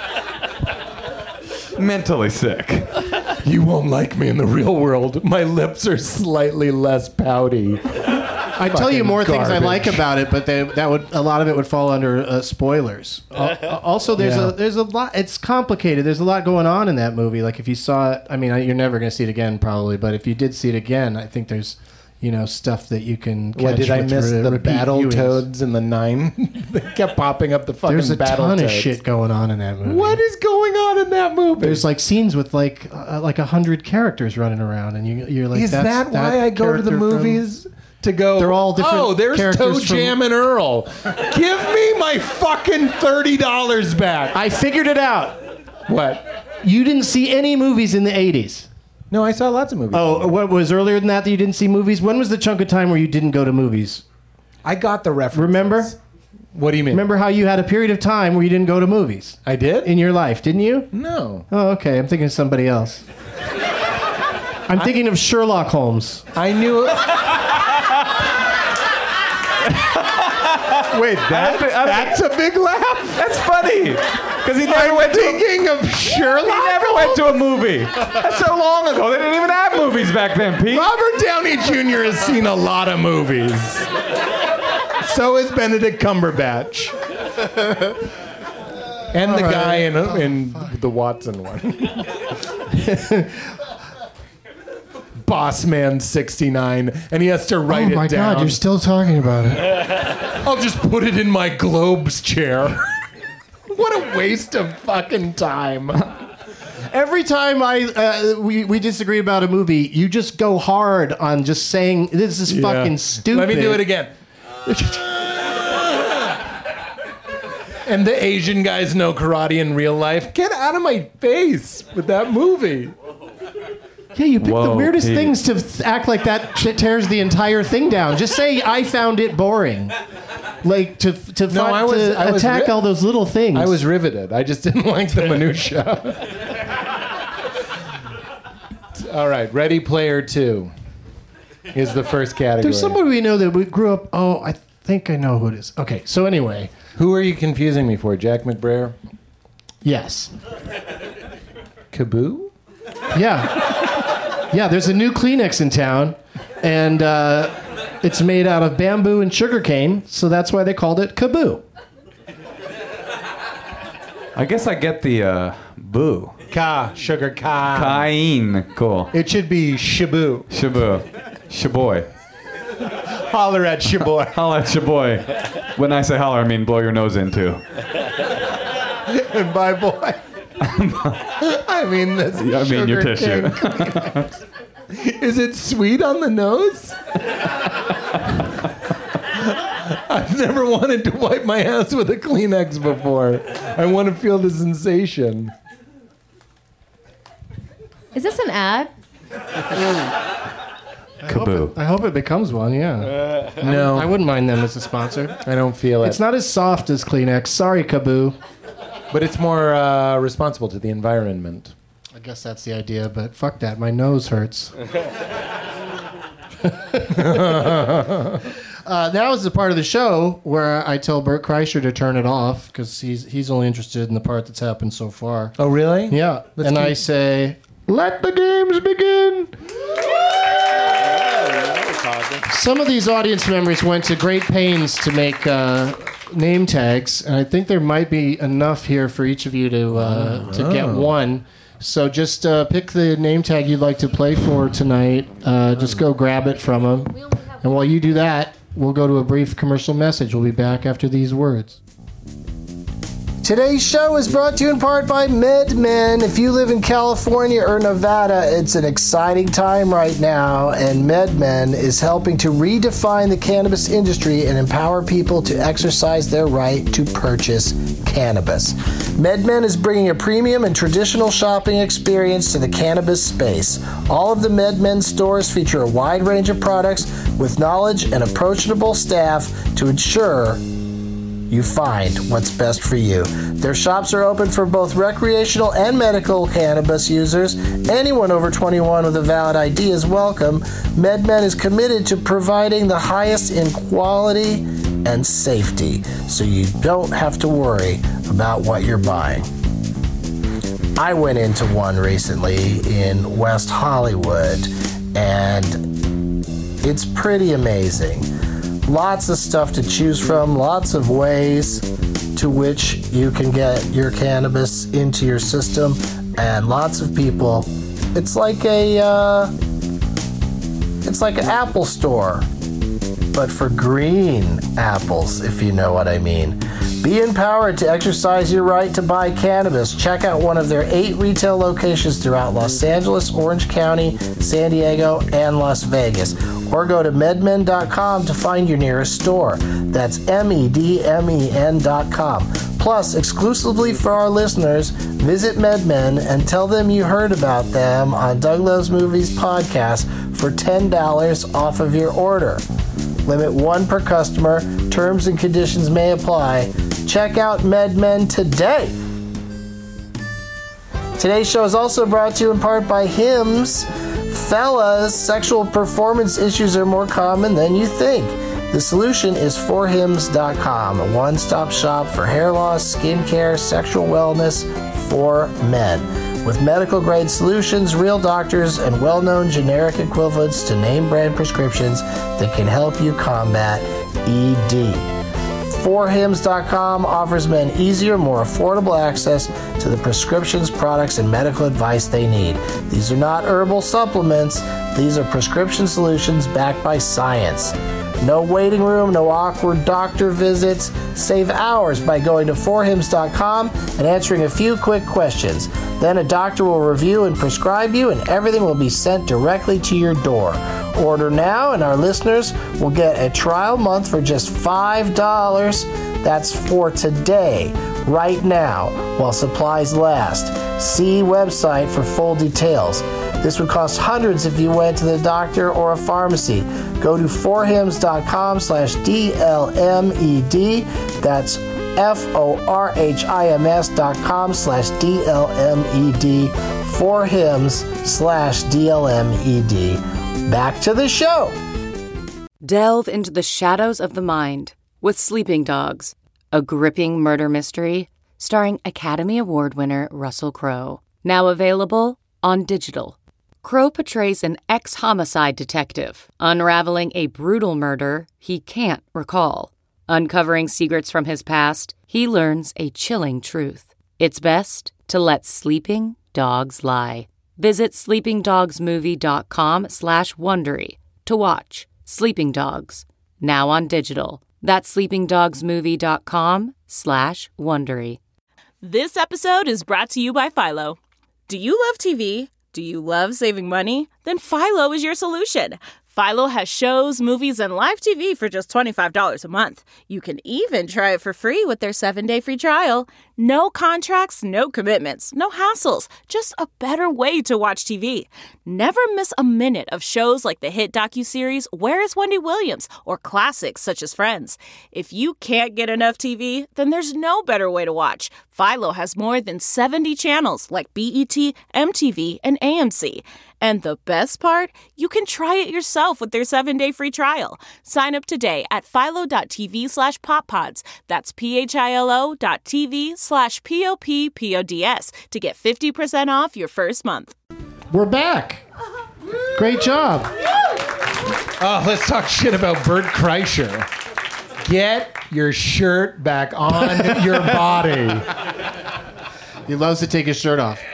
Mentally sick. You won't like me in the real world. My lips are slightly less pouty. I tell you Fucking more things I like garbage. about it, but they, that would a lot of it would fall under uh, spoilers. Uh, also, there's Yeah. a there's a lot. It's complicated. There's a lot going on in that movie. Like if you saw it, I mean, I- you're never going to see it again, probably. But if you did see it again, I think there's, you know, stuff that you can. Catch What did I with miss? re- The repeat battle viewings. toads in the nine? They kept popping up the fucking There's a battle ton toads. of shit going on in that movie. What is going on in that movie? There's like scenes with like uh, like a hundred characters running around, and you you're like, is that's, that why I go to the character from- movies? To go, They're all different oh, there's characters Toe from- Jam and Earl. Give me my fucking thirty dollars back. I figured it out. What? You didn't see any movies in the eighties. No, I saw lots of movies. Oh, what was earlier than that that you didn't see movies? When was the chunk of time where you didn't go to movies? I got the reference. Remember? What do you mean? Remember how you had a period of time where you didn't go to movies I did? in your life, didn't you? No. Oh, okay. I'm thinking of somebody else. I'm thinking of Sherlock Holmes. I knew. Wait, that, that's a big laugh. That's funny. Because he never I'm went to a, thinking of Sherlock. he never went to a movie. That's so long ago. They didn't even have movies back then, Pete. Robert Downey Junior has seen a lot of movies. So has Benedict Cumberbatch. And the guy in, in the Watson one. Bossman sixty-nine, and he has to write oh my it down. God, you're still talking about it. I'll just put it in my Globes chair. What a waste of fucking time. Every time I uh, we we disagree about a movie, you just go hard on just saying this is fucking stupid. Let me do it again. And the Asian guys know karate in real life. Get out of my face with that movie. Yeah, you pick the Whoa, weirdest Pete. things to th- act like that shit tears the entire thing down. Just say I found it boring. Like to to, No, fi- I was- to I was attack ri- all those little things. I was riveted. I just didn't like the minutia. All right, Ready Player Two is the first category. There's somebody we know that we grew up. Oh, I think I know who it is. Okay, so anyway, Who are you confusing me for? Jack McBrayer? yes, Kaboo? yeah, yeah. There's a new Kleenex in town, and uh, it's made out of bamboo and sugarcane, so that's why they called it Kaboo. I guess I get the uh, boo. Ka, sugar ka. Cain. Cool. It should be Shaboo. Shabu. Shaboy. Holler at your boy. Holler at your boy. When I say holler, I mean blow your nose in too. And by boy, I mean this. I mean your tissue. Is it sweet on the nose? I've never wanted to wipe my ass with a Kleenex before. I want to feel the sensation. Is this an ad? Kaboo. I hope it becomes one, yeah. No, I wouldn't mind them as a sponsor. I don't feel it. It's not as soft as Kleenex. Sorry, Kaboo. But it's more uh, responsible to the environment. I guess that's the idea, but fuck that. My nose hurts. Uh, now is the part of the show where I tell Bert Kreischer to turn it off because he's he's only interested in the part that's happened so far. Oh, really? Yeah. Let's and keep- I say, let the games begin. Some of these audience members went to great pains to make uh, name tags, and I think there might be enough here for each of you to uh, to get one. So just uh, pick the name tag you'd like to play for tonight. Uh, just go grab it from them. And while you do that, we'll go to a brief commercial message. We'll be back after these words. Today's show is brought to you in part by MedMen. If you live in California or Nevada, it's an exciting time right now, and MedMen is helping to redefine the cannabis industry and empower people to exercise their right to purchase cannabis. MedMen is bringing a premium and traditional shopping experience to the cannabis space. All of the MedMen stores feature a wide range of products with knowledge and approachable staff to ensure you find what's best for you. Their shops are open for both recreational and medical cannabis users. Anyone over twenty-one with a valid I D is welcome. MedMen is committed to providing the highest in quality and safety, so you don't have to worry about what you're buying. I went into one recently in West Hollywood, and it's pretty amazing. Lots of stuff to choose from, lots of ways to which you can get your cannabis into your system, and lots of people. It's like a, uh, it's like an Apple store, but for green apples, if you know what I mean. Be empowered to exercise your right to buy cannabis. Check out one of their eight retail locations throughout Los Angeles, Orange County, San Diego, and Las Vegas. Or go to medmen dot com to find your nearest store. That's M E D M E N dot com. Plus, exclusively for our listeners, visit MedMen and tell them you heard about them on Doug Loves Movies podcast for ten dollars off of your order. Limit one per customer. Terms and conditions may apply. Check out MedMen today. Today's show is also brought to you in part by Hims. Fellas, sexual performance issues are more common than you think. The solution is for hims dot com, a one-stop shop for hair loss, skincare, sexual wellness for men. With medical-grade solutions, real doctors, and well-known generic equivalents to name-brand prescriptions that can help you combat E D. for hims dot com offers men easier, more affordable access to the prescriptions, products, and medical advice they need. These are not herbal supplements. These are prescription solutions backed by science. No waiting room, no awkward doctor visits. Save hours by going to for hims dot com and answering a few quick questions. Then a doctor will review and prescribe you, and everything will be sent directly to your door. Order now, and our listeners will get a trial month for just five dollars. That's for today, right now, while supplies last. See website for full details. This would cost hundreds if you went to the doctor or a pharmacy. Go to for hims dot com slash D L M E D. That's F O R H I M S dot com slash D L M E D. For hims slash D L M E D. Back to the show. Delve into the shadows of the mind with Sleeping Dogs, a gripping murder mystery starring Academy Award winner Russell Crowe. Now available on digital. Crowe portrays an ex-homicide detective unraveling a brutal murder he can't recall. Uncovering secrets from his past, he learns a chilling truth. It's best to let sleeping dogs lie. Visit sleeping dogs movie dot com slash Wondery to watch Sleeping Dogs, now on digital. That's sleepingdogsmovie.com slash Wondery. This episode is brought to you by Philo. Do you love T V? Do you love saving money? Then Philo is your solution. Philo has shows, movies, and live T V for just twenty-five dollars a month. You can even try it for free with their seven-day free trial. No contracts, no commitments, no hassles. Just a better way to watch T V. Never miss a minute of shows like the hit docuseries Where is Wendy Williams? Or classics such as Friends. If you can't get enough T V, then there's no better way to watch. Philo has more than seventy channels like B E T, M T V, and A M C. And the best part? You can try it yourself with their seven-day free trial. Sign up today at philo.tv slash poppods. That's P-H-I-L-O dot TV slash P-O-P-P-O-D-S to get fifty percent off your first month. We're back. Great job. Oh, let's talk shit about Bert Kreischer. Get your shirt back on your body. He loves to take his shirt off.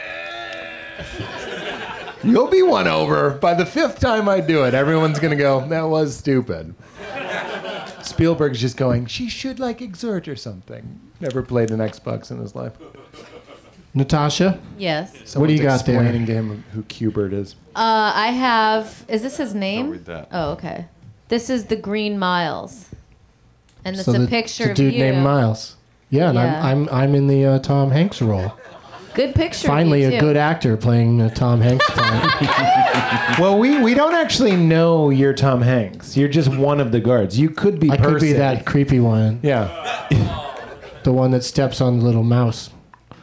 You'll be won over. By the fifth time I do it, everyone's going to go, that was stupid. Spielberg's just going, she should, like, exert or something. Never played an Xbox in his life. Natasha? Yes. What do Someone's you got there? explaining to him who Qbert is. Uh, I have. Is this his name? Don't read that. Oh, okay. This is the Green Miles, and it's So a the- picture it's a of dude you. named Miles. Yeah, and Yeah. I'm, I'm I'm in the uh, Tom Hanks role. Good picture. Finally, of you a too. good actor playing uh, Tom Hanks. part. Well, we, we don't actually know you're Tom Hanks. You're just one of the guards. You could be I Percy. could be that creepy one, Yeah. the one that steps on the little mouse.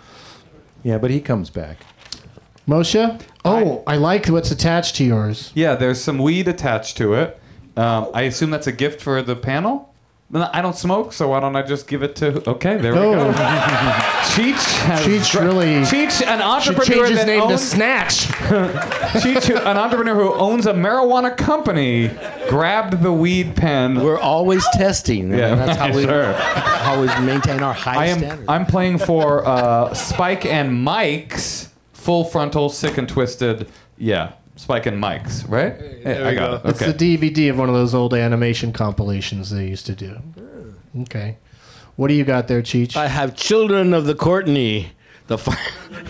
Yeah, but he comes back. Moshe? Oh, I, like what's attached to yours. Yeah, there's some weed attached to it. Um, I assume that's a gift for the panel? No, I don't smoke, so why don't I just give it to... Okay, there we go. Oh. Cheech has... Cheech really Cheech, an should entrepreneur change his that name to owns... Snatch. Cheech, who- an entrepreneur who owns a marijuana company, grabbed the weed pen. We're always testing. Yeah, that's how we sure. always maintain our high I am. standards. I'm playing for uh, Spike and Mike's full frontal, sick and twisted. Yeah, Spike and Mike's, right? Hey, I got it. It's Okay. the D V D of one of those old animation compilations they used to do. Okay. What do you got there, Cheech? I have Children of the Courtney. The fi-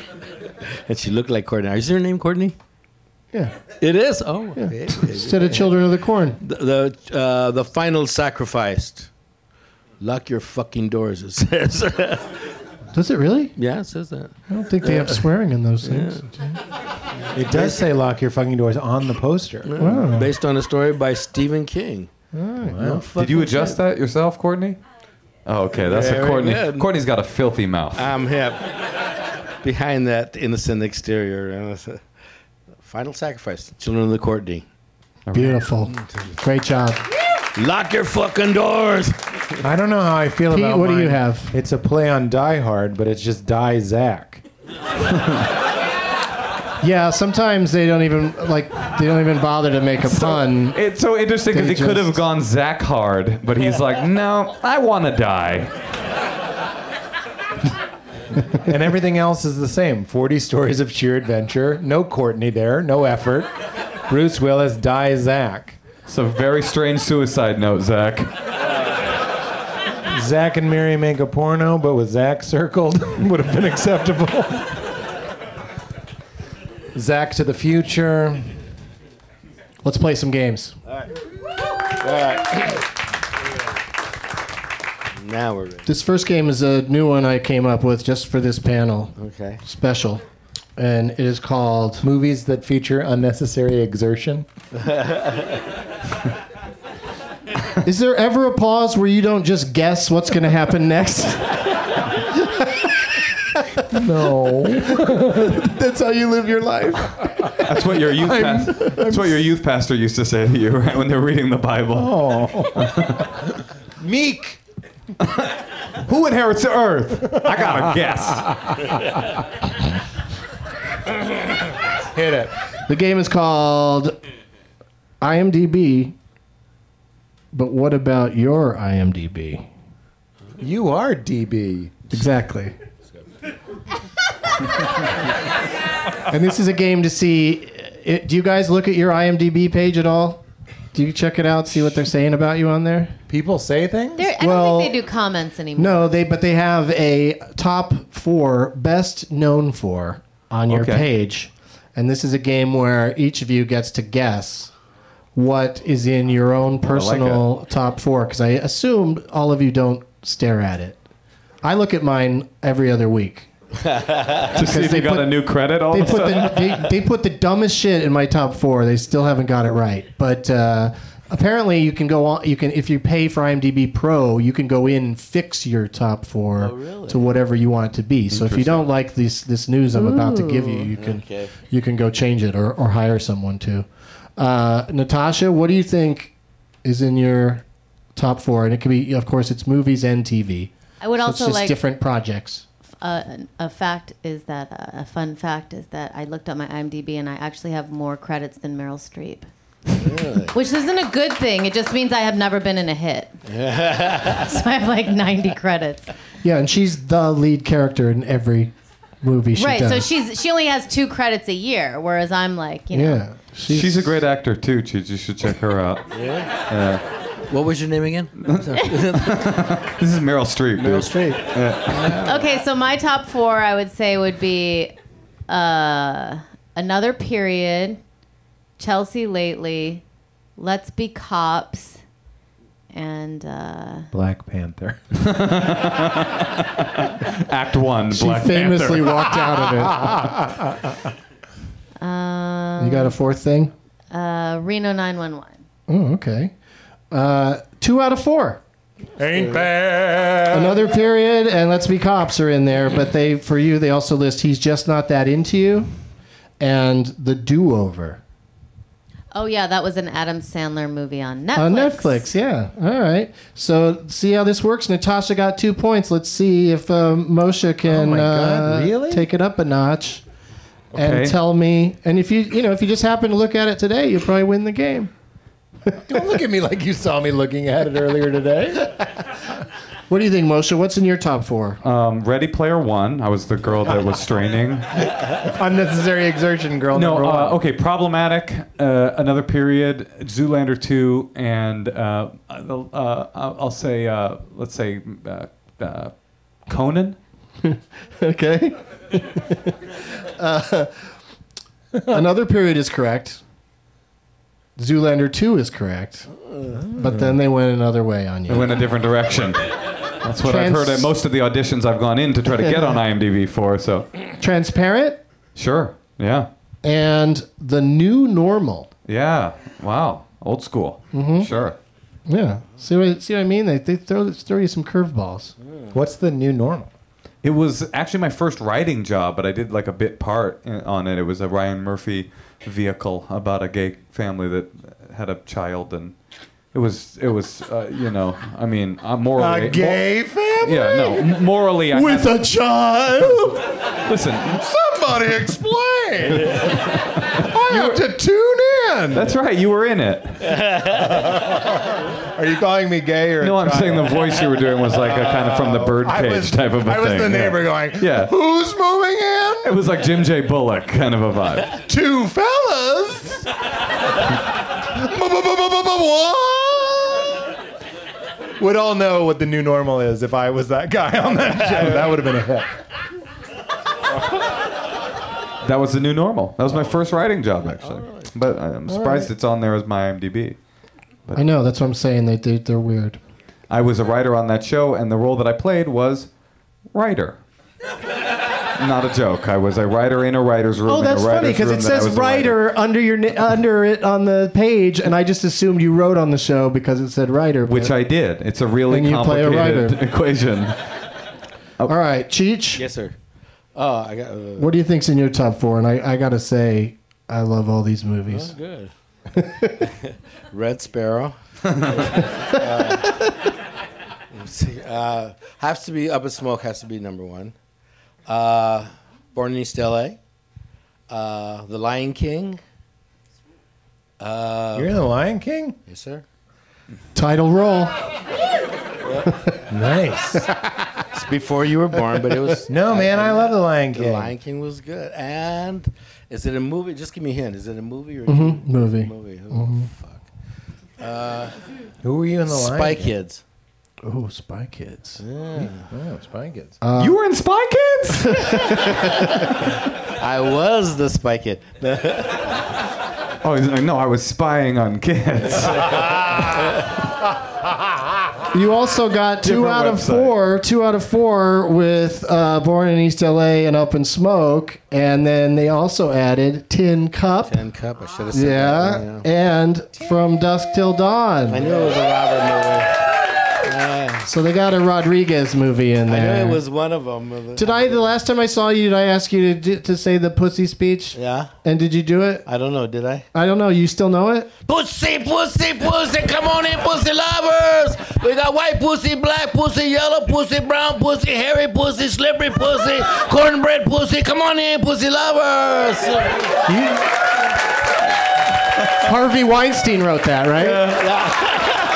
and she looked like Courtney. Is her name Courtney? yeah. It is. Oh, okay. Instead of Children of the Corn. The the, uh, the final sacrifice. Lock your fucking doors. It says. Does it really? Yeah, it says that. I don't think they have swearing in those things. It does say lock your fucking doors on the poster. Wow. Based on a story by Stephen King. No Did you fucking adjust shit. that yourself, Courtney? Oh, okay. That's a Very Courtney. good. Courtney's got a filthy mouth. I'm hip. Behind that innocent exterior. uh, it's a Final sacrifice. Children of the Courtney. Beautiful. Great job. Lock your fucking doors. I don't know how I feel Pete, about what do you mine. have? It's a play on Die Hard, but it's just Die Zach. Yeah, sometimes they don't even like they don't even bother to make a pun. It's so interesting because They he could have just- gone Zach hard, but he's like, no, I want to die. And everything else is the same. forty stories of sheer adventure. No Courtney there. No effort. Bruce Willis, Die Zach. It's a very strange suicide note, Zach. Zach and Mary make a porno, but with Zach circled would have been acceptable. Zach to the future. Let's play some games. Now we're ready. This first game is a new one I came up with just for this panel. Okay. Special. And it is called Movies that feature unnecessary exertion. Is there ever a pause where you don't just guess what's going to happen next? No. That's how you live your life. That's what your youth pas- That's what your youth pastor used to say to you, right, when they're reading the Bible. Oh. Meek. Who inherits the earth? I got a guess. Hit it. The game is called I M D B. But what about your I M D B? You are D B. Exactly. And this is a game to see. It, do you guys look at your I M D B page at all Do you check it out? See what they're saying about you on there? People say things. They're, I Well- don't think they do comments anymore. No, they but they have a top four best known for on your Okay. page, and this is a game where each of you gets to guess what is in your own personal top four. Because I assumed all of you don't stare at it. I look at mine every other week. To see if they you got put- a new credit all They of a put sudden. the they, they put the dumbest shit in my top four. They still haven't got it right, but. Uh, Apparently, you can go on. You can, if you pay for IMDb Pro, you can go in and fix your top four to whatever you want it to be. So if you don't like this this news I'm about to give you, you can Okay. you can go change it or, or hire someone to. Uh, Natasha, what do you think is in your top four? And it could be, of course, it's movies and T V. I would So also it's just like different projects. uh, a fact is that uh, a fun fact is that I looked up my IMDb and I actually have more credits than Meryl Streep. Which isn't a good thing. It just means I have never been in a hit. So I have like ninety credits. Yeah, and she's the lead character in every movie she right. does. So she's she only has two credits a year, whereas I'm like, you know. yeah, she's, She's a great actor too. Cheech. You should check her out. Yeah. What was your name again? This is Meryl Streep. Meryl dude. Streep. Okay, so my top four I would say would be uh, Another Period, Chelsea Lately, Let's Be Cops, and uh, Black Panther. Act one. She Black famously Panther. walked out of it. um, You got a fourth thing? uh, Reno nine one one. Oh, okay. Uh, two out of four. Ain't bad. Another Period and Let's Be Cops are in there, but they for you they also list He's Just Not That Into You and The Do-Over. Oh yeah, that was an Adam Sandler movie on Netflix. On Netflix, yeah. All right. So see how this works. Natasha got two points. Let's see if um, Moshe can Oh my God, uh, really? take it up a notch Okay. and tell me. And if you you know if you just happen to look at it today, you'll probably win the game. Don't look at me like you saw me looking at it earlier today. What do you think, Moshe? What's in your top four? Um, Ready Player One. I was the girl that was straining. Unnecessary exertion, girl. No, number uh, one. okay. Problematic. Uh, Another Period. Zoolander two, and uh, uh, I'll say, uh, let's say, uh, uh, Conan. Okay. uh, Another Period is correct. Zoolander two is correct. But then they went another way on you. It went a different direction. That's what I've Trans- heard at most of the auditions I've gone in to try to get on IMDb for. So, Transparent sure. Yeah. and The New Normal. Yeah. Wow. Old school. Mm-hmm. Sure. Yeah. See what, see what I mean? They, they throw, throw you some curveballs. What's the new normal? It was actually my first writing job, but I did like a bit part in, on it. It was a Ryan Murphy vehicle about a gay family that had a child, and it was it was uh, you know I mean I'm morally A gay family? yeah no m- morally I With had- a child? listen Somebody explain. I have to tune in. that's right you were in it. Are you calling me gay or? No, a I'm child? saying the voice you were doing was like a kind of from the I Birdcage was, type of a I was thing. the yeah. neighbor going, Yeah. who's moving in? It was like Jim J. Bullock kind of a vibe. Two fellas. What? Would all know what the new normal is if I was that guy on that show. That would have been a hit. That was the new normal. That was my first writing job actually, but I'm surprised it's on there as my IMDb. I know. That's what I'm saying. They, they, they're weird. I was a writer on that show, and the role that I played was writer. Not a joke. I was a writer in a writer's room. Oh, that's in a funny writer's because room it that I says was a writer under your na- under it on the page, and I just assumed you wrote on the show because it said writer. which I did. It's a really And you play a complicated writer. equation. All right, Cheech. Yes, sir. Oh, I got. Uh, What do you think's in your top four? And I, I gotta say, I love all these movies. oh, good. Red Sparrow. uh, let's see. Uh, has to be Up in Smoke. Has to be number one. Uh, Born in East L A. Uh, The Lion King. Uh, You're in The Lion King? yes, sir. Title role. Nice. It's before you were born, but it was. No, man, I love The Lion The King. Lion King was good. And is it a movie? Just give me a hint. Is it a movie or a Mhm, movie. movie? Oh, fuck. Uh, Who were you in the Spy Lion? Kids. Oh, Spy Kids. Yeah. Oh, Spy Kids. Uh, You were in Spy Kids? I was the Spy Kid. Oh, he's like, no, I was spying on kids. You also got two Different out of website. four, two out of four with uh, Born in East L A and Up in Smoke, and then they also added Tin Cup. Tin Cup. I should have said Yeah, that. Yeah. and From Dusk Till Dawn. I knew it was a Robert movie. Yeah. So they got a Rodriguez movie in I there. knew it was one of them. Did I, the last time I saw you, did I ask you to, do- to say the pussy speech? Yeah. And did you do it? I don't know. Did I? I don't know. You still know it? Pussy, pussy, pussy, come on in, pussy lovers. We got white pussy, black pussy, yellow pussy, brown pussy, hairy pussy, slippery pussy, cornbread pussy. Come on in, pussy lovers. Harvey Weinstein wrote that, right?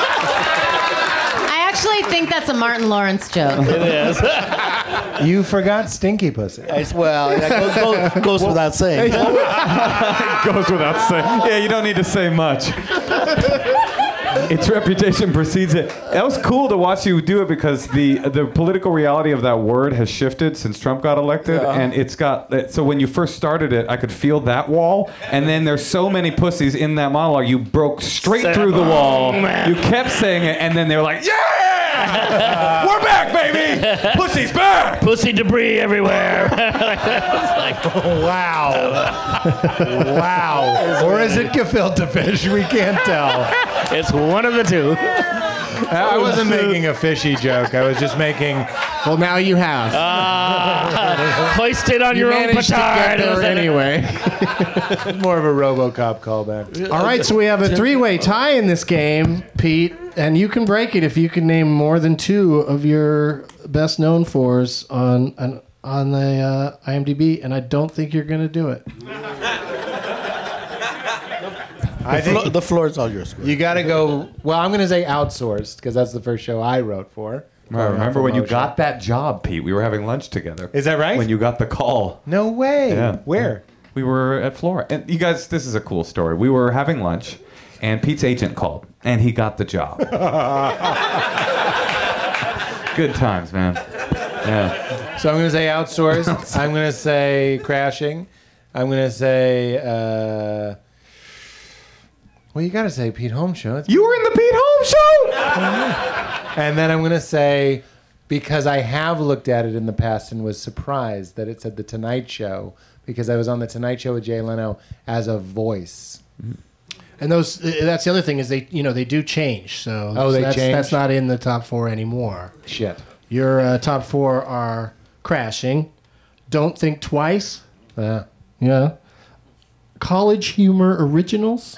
I actually think that's a Martin Lawrence joke. It is. You forgot Stinky Pussy. I, well, that goes, goes, goes without saying. Goes without saying. Yeah, you don't need to say much. Its reputation precedes it. That was cool to watch you do it because the the political reality of that word has shifted since Trump got elected, Yeah. and it's got. So when you first started it, I could feel that wall, and then there's so many pussies in that monologue, you broke straight through the wall. You kept saying it, and then they were like, "Yeah, we're back, baby! Pussy's back!" Pussy debris everywhere. Wow. Wow. Or is it gefilte fish? We can't tell. It's one of the two. I wasn't making a fishy joke. I was just making. Well, now you have. Uh, hoist it on you your own managed to petard. get there anyway. More of a RoboCop callback. All right, so we have a three-way tie in this game, Pete, and you can break it if you can name more than two of your best known fours on on, on the uh, IMDb, and I don't think you're going to do it. I The, flo- think the floor is all yours. you got to go. Well, I'm going to say outsourced because that's the first show I wrote for. I remember when you Motion. got that job, Pete. We were having lunch together. Is that right? When you got the call. No way. Yeah. Where? We were at Flora. And you guys, this is a cool story. We were having lunch, and Pete's agent called, and he got the job. Good times, man. Yeah. So I'm going to say outsourced. I'm going to say crashing. I'm going to say. Uh, well, you got to say Pete Holmes Show. It's- You were in the Pete Holmes Show? And then I'm going to say, because I have looked at it in the past and was surprised that it said The Tonight Show, because I was on The Tonight Show with Jay Leno as a voice. And those that's the other thing is they you know they do change. So Oh, they that's, change? that's not in the top four anymore. Shit. Your uh, top four are Crashing, Don't Think Twice, Uh, yeah, College Humor Originals.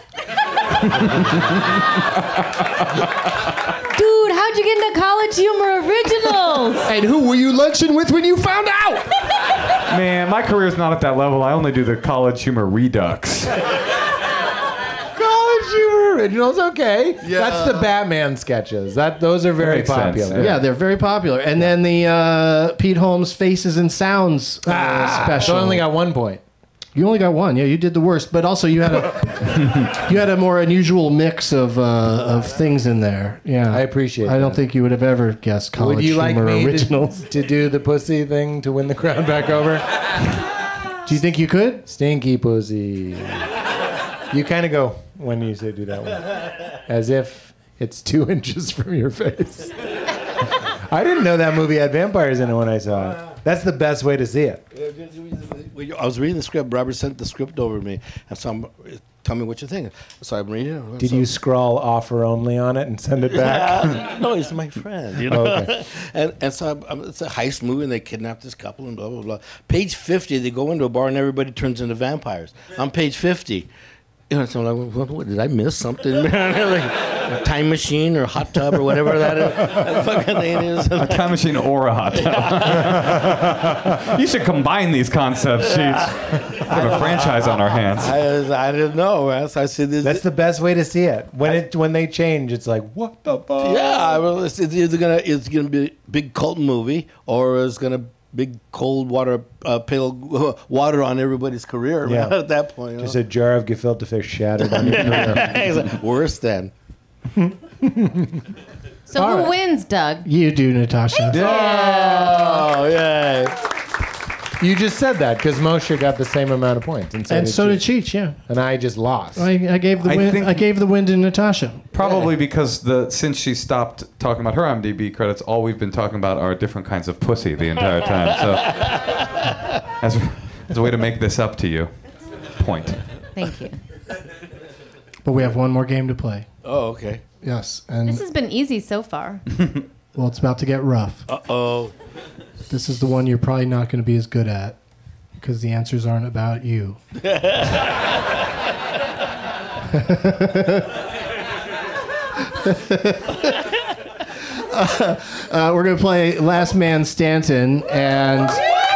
Dude, how'd you get into College Humor Originals? And who were you lunching with when you found out? Man, my career's not at that level. I only do the College Humor Redux. College Humor Originals, okay. Yeah. That's the Batman sketches. That Those are very Makes sense, popular. Yeah, they're very popular. And then the uh, Pete Holmes Faces and Sounds uh, Ah, special. So I only got one point. You only got one. Yeah, you did the worst. But also you had a you had a more unusual mix of uh, of things in there. Yeah, I appreciate I don't that. think you would have ever guessed College Would you like Humor me Originals. to, to do the pussy thing to win the crowd back over? Do you think you could? Stinky pussy. You kind of go when you say do that one. As if it's two inches from your face. I didn't know that movie had vampires in it when I saw it. That's the best way to see it. I was reading the script. Robert sent the script over to me, and so I'm, tell me what you think. So I'm reading it. Did so, you scrawl offer only on it and send it back? Yeah. No, he's my friend. You know. Oh, okay. and and so I'm, I'm, it's a heist movie, and they kidnap this couple, and blah blah blah. Page fifty, they go into a bar, and everybody turns into vampires. On page fifty. You know, so I'm like, what, what, did I miss something? Like a time machine or hot tub or whatever that, is, that fucking thing is. A time machine or a hot tub. You should combine these concepts, Sheets. We have a franchise on our hands. I, I didn't know. Man. So I said, this, That's the best way to see it. When it when they change, it's like, what the fuck? yeah. Well, it's, it's either gonna it's gonna be a big cult movie or it's gonna big cold water uh, pale water on everybody's career. Yeah. Man, at that point, you Just know? a jar of gefilte fish shattered on your career. It's like, worse than. So All who right. wins, Doug? You do, Natasha. Oh, yeah. You just said that because Moshe got the same amount of points, and so, And did, so Cheech. did Cheech, yeah. And I just lost. I, I gave the I win. think- I gave the win to Natasha. Probably because the since she stopped talking about her IMDb credits, all we've been talking about are different kinds of pussy the entire time. So, as, as a way to make this up to you, point. Thank you. But we have one more game to play. Oh, okay. Yes, and This has been easy so far. well, it's about to get rough. Uh oh. This is the one you're probably not going to be as good at because the answers aren't about you. uh, uh, we're going to play Last Man Stanton, and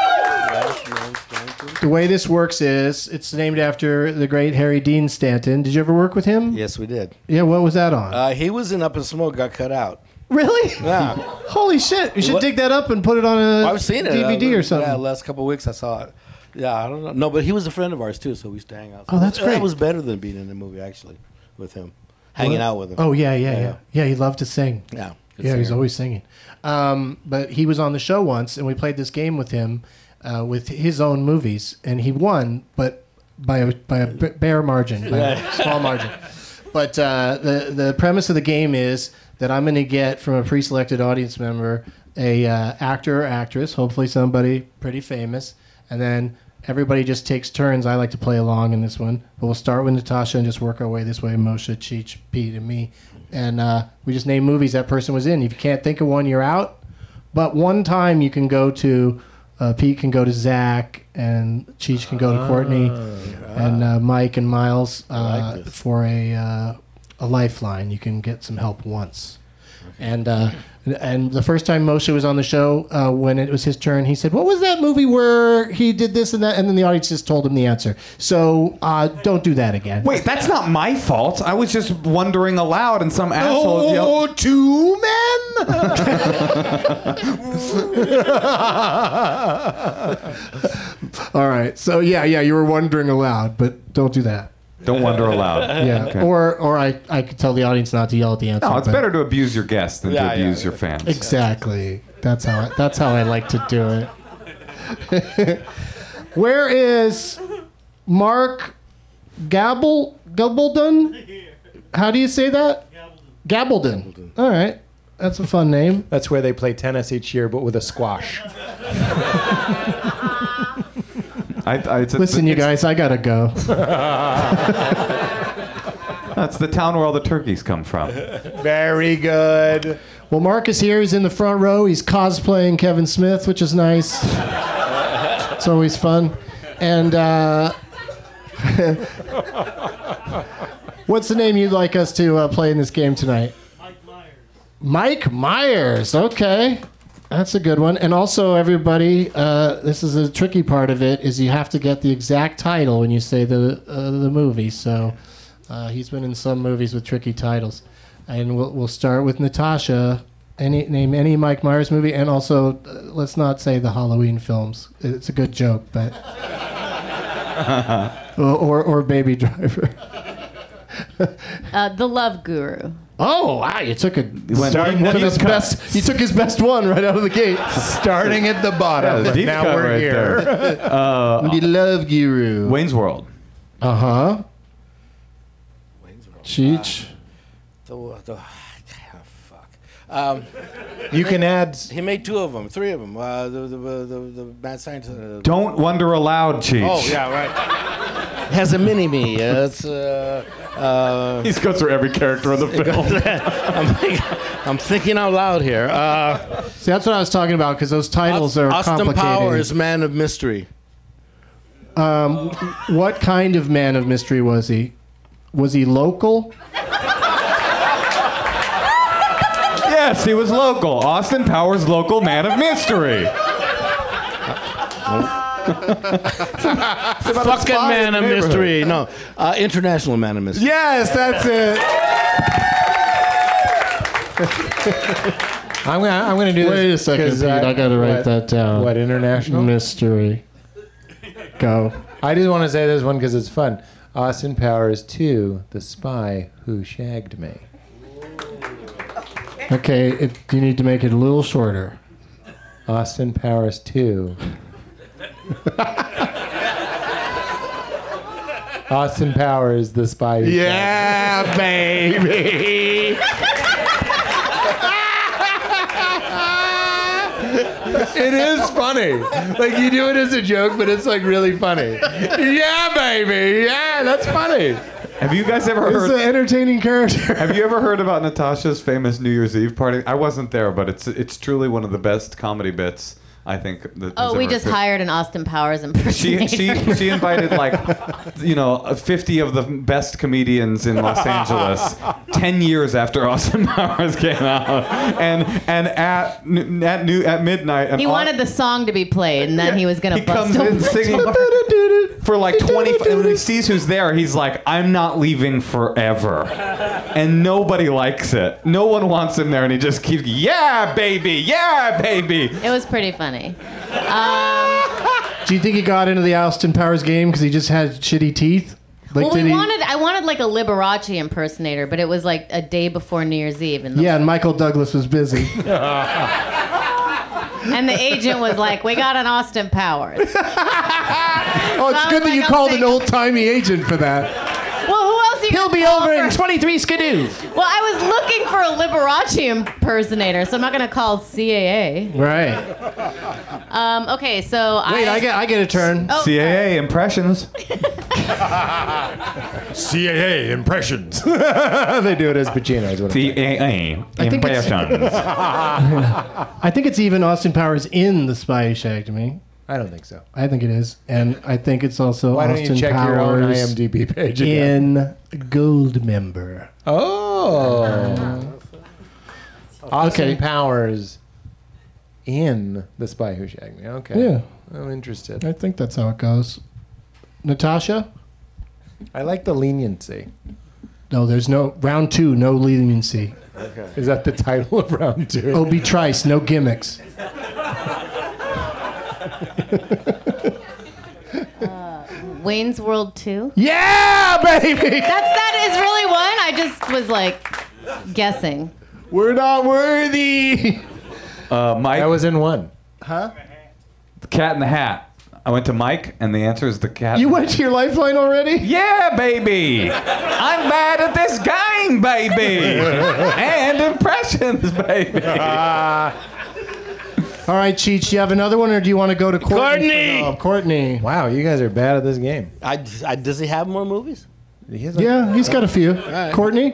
the way this works is it's named after the great Harry Dean Stanton. Did you ever work with him? Yes, we did. Yeah, what was that on? Uh, he was in Up in Smoke, got cut out. Really? Yeah. Holy shit! You should What? dig that up and put it on a I've seen it. D V D Uh, or something. Yeah, last couple of weeks I saw it. Yeah, I don't know. No, but he was a friend of ours too, so we used to hang out. Oh, that's great. That was better than being in the movie, actually, with him. Hanging What? out with him. Oh yeah, yeah, yeah, Yeah. yeah. He loved to sing. Yeah. good Yeah, he's singer. always singing. Um, but he was on the show once, and we played this game with him uh, with his own movies, and he won, but by a by a b- bare margin, by a small margin. But uh, the the premise of the game is that I'm going to get from a pre-selected audience member a uh, actor or actress, hopefully somebody pretty famous, and then everybody just takes turns. I like to play along in this one, but we'll start with Natasha and just work our way this way. Moshe, Cheech, Pete, and me, and uh, we just name movies that person was in. If you can't think of one, you're out. But one time you can go to uh, Pete can go to Zach, and Cheech can go to Courtney, and uh, Mike and Miles uh, like this. for a uh, a lifeline. You can get some help once. And uh, and the first time Moshe was on the show, uh, when it was his turn, he said, "What was that movie where he did this and that?" And then the audience just told him the answer. So uh, don't do that again. Wait, that's not my fault. I was just wondering aloud, and some asshole yelled. Oh, two men. All right. So yeah, yeah, you were wondering aloud, but don't do that. Don't wonder aloud. Yeah. Okay. Or or I, I could tell the audience not to yell at the answer. No, it's but- better to abuse your guests than Yeah, to yeah, abuse yeah. your fans. Exactly. That's how I, that's how I like to do it. Where is Mark Gabble Gabaldon? How do you say that? Gabaldon. All right. That's a fun name. That's where they play tennis each year, but with a squash. I, I, it's a, Listen, you it's- guys, I gotta go. That's the town where all the turkeys come from. Very good. Well, Mark is here. He's in the front row. He's cosplaying Kevin Smith, which is nice. It's always fun. And uh, what's the name you'd like us to uh, play in this game tonight? Mike Myers. Mike Myers. Okay. That's a good one. And also, everybody, uh, this is a tricky part of it, is you have to get the exact title when you say the uh, the movie. So uh, he's been in some movies with tricky titles. And we'll, we'll start with Natasha. Any Name any Mike Myers movie. And also, uh, let's not say the Halloween films. It's a good joke, but... or, or, or Baby Driver. Uh, the Love Guru. Oh, wow, you took a... went starting deep with his cut. best, you took his best one right out of the gate. Starting at the bottom. Yeah, the but deep now cut we're right here. The Love Guru. Wayne's World. Uh huh. Cheech. The, the, oh, fuck. Um, You can add. he made two of them, three of them. Uh, the, the, the, the, the mad scientist. Uh, Don't wonder aloud, Cheech. Oh, yeah, right. Has a mini-me. Uh, it's, uh, uh, He goes through every character of the film. I'm, think, I'm thinking out loud here. Uh, See, that's what I was talking about because those titles are Austin complicated. Powers, Man of Mystery. Um, what kind of man of mystery was he? Was he local? Yes, he was local. Austin Powers, local man of mystery. Fucking Man of Mystery. No, uh, International Man of Mystery. Yes, that's it. I'm gonna. I'm gonna do this. Wait a second, 'cause, Pete. uh, I gotta write what- that down. What international? Mystery. Go. I just want to say this one because it's fun. Austin Powers two, The Spy Who Shagged Me. Okay, it, you need to make it a little shorter. Austin Powers two. Austin Powers, the spy. Who Yeah, baby. It is funny. Like, you do it as a joke, but it's like really funny. Yeah, baby. Yeah, that's funny. Have you guys ever It's heard? an entertaining character. Have you ever heard about Natasha's famous New Year's Eve party? I wasn't there, but it's it's truly one of the best comedy bits I think. That Oh, has we ever just occurred. hired an Austin Powers She impersonator. she she invited like, you know, fifty of the best comedians in Los Angeles, ten years after Austin Powers came out, and and at n- at new at midnight. And He Au- wanted the song to be played, and then he was gonna he bust comes in open. singing for like twenty. And when he sees who's there, he's like, "I'm not leaving forever," and nobody likes it. No one wants him there, and he just keeps, "Yeah, baby, yeah, baby." It was pretty funny. Um, Do you think he got into the Austin Powers game because he just had shitty teeth? Like, well, did we he? wanted. I wanted like a Liberace impersonator, but it was like a day before New Year's Eve, and the, Yeah, and Michael Douglas was busy. and the agent was like, "We got an Austin Powers." Oh, it's Sounds good that like you I'm called an thinking- old-timey agent for that. Well, who else? Are you He'll gonna be call over for- in twenty-three Skidoo. Well, I was looking for a Liberace impersonator, so I'm not gonna call C A A. Right. Um, okay, so Wait, I get I get a turn. Oh, C A A impressions. C A A impressions. They do it as Pacino. Is what C I'm A A I think it's- impressions. I think it's even Austin Powers in The Spy Who Shagged Me. I don't think so. I think it is, and I think it's also Why don't Austin you check Powers your own IMDb page again? in Goldmember. Oh. Austin Okay. Powers in The Spy Who Shagged Me. Okay. Yeah, I'm interested. I think that's how it goes. Natasha? I like the leniency. No, there's no round two. No leniency. Is that the title of round two? Obie Trice. No gimmicks. Wayne's World two. Yeah, baby. That's that is really one. I just was like guessing. We're not worthy. Uh, Mike, That was in one. the Cat in the Hat. I went to Mike, and the answer is the cat. You went to your lifeline already? Yeah, baby. I'm bad at this game, baby. And impressions, baby. All right, Cheech, you have another one, or do you want to go to Courtney? Courtney! Oh, Courtney. Wow, you guys are bad at this game. I, I, does he have more movies? He has a- Yeah, he's got a few. right. Courtney?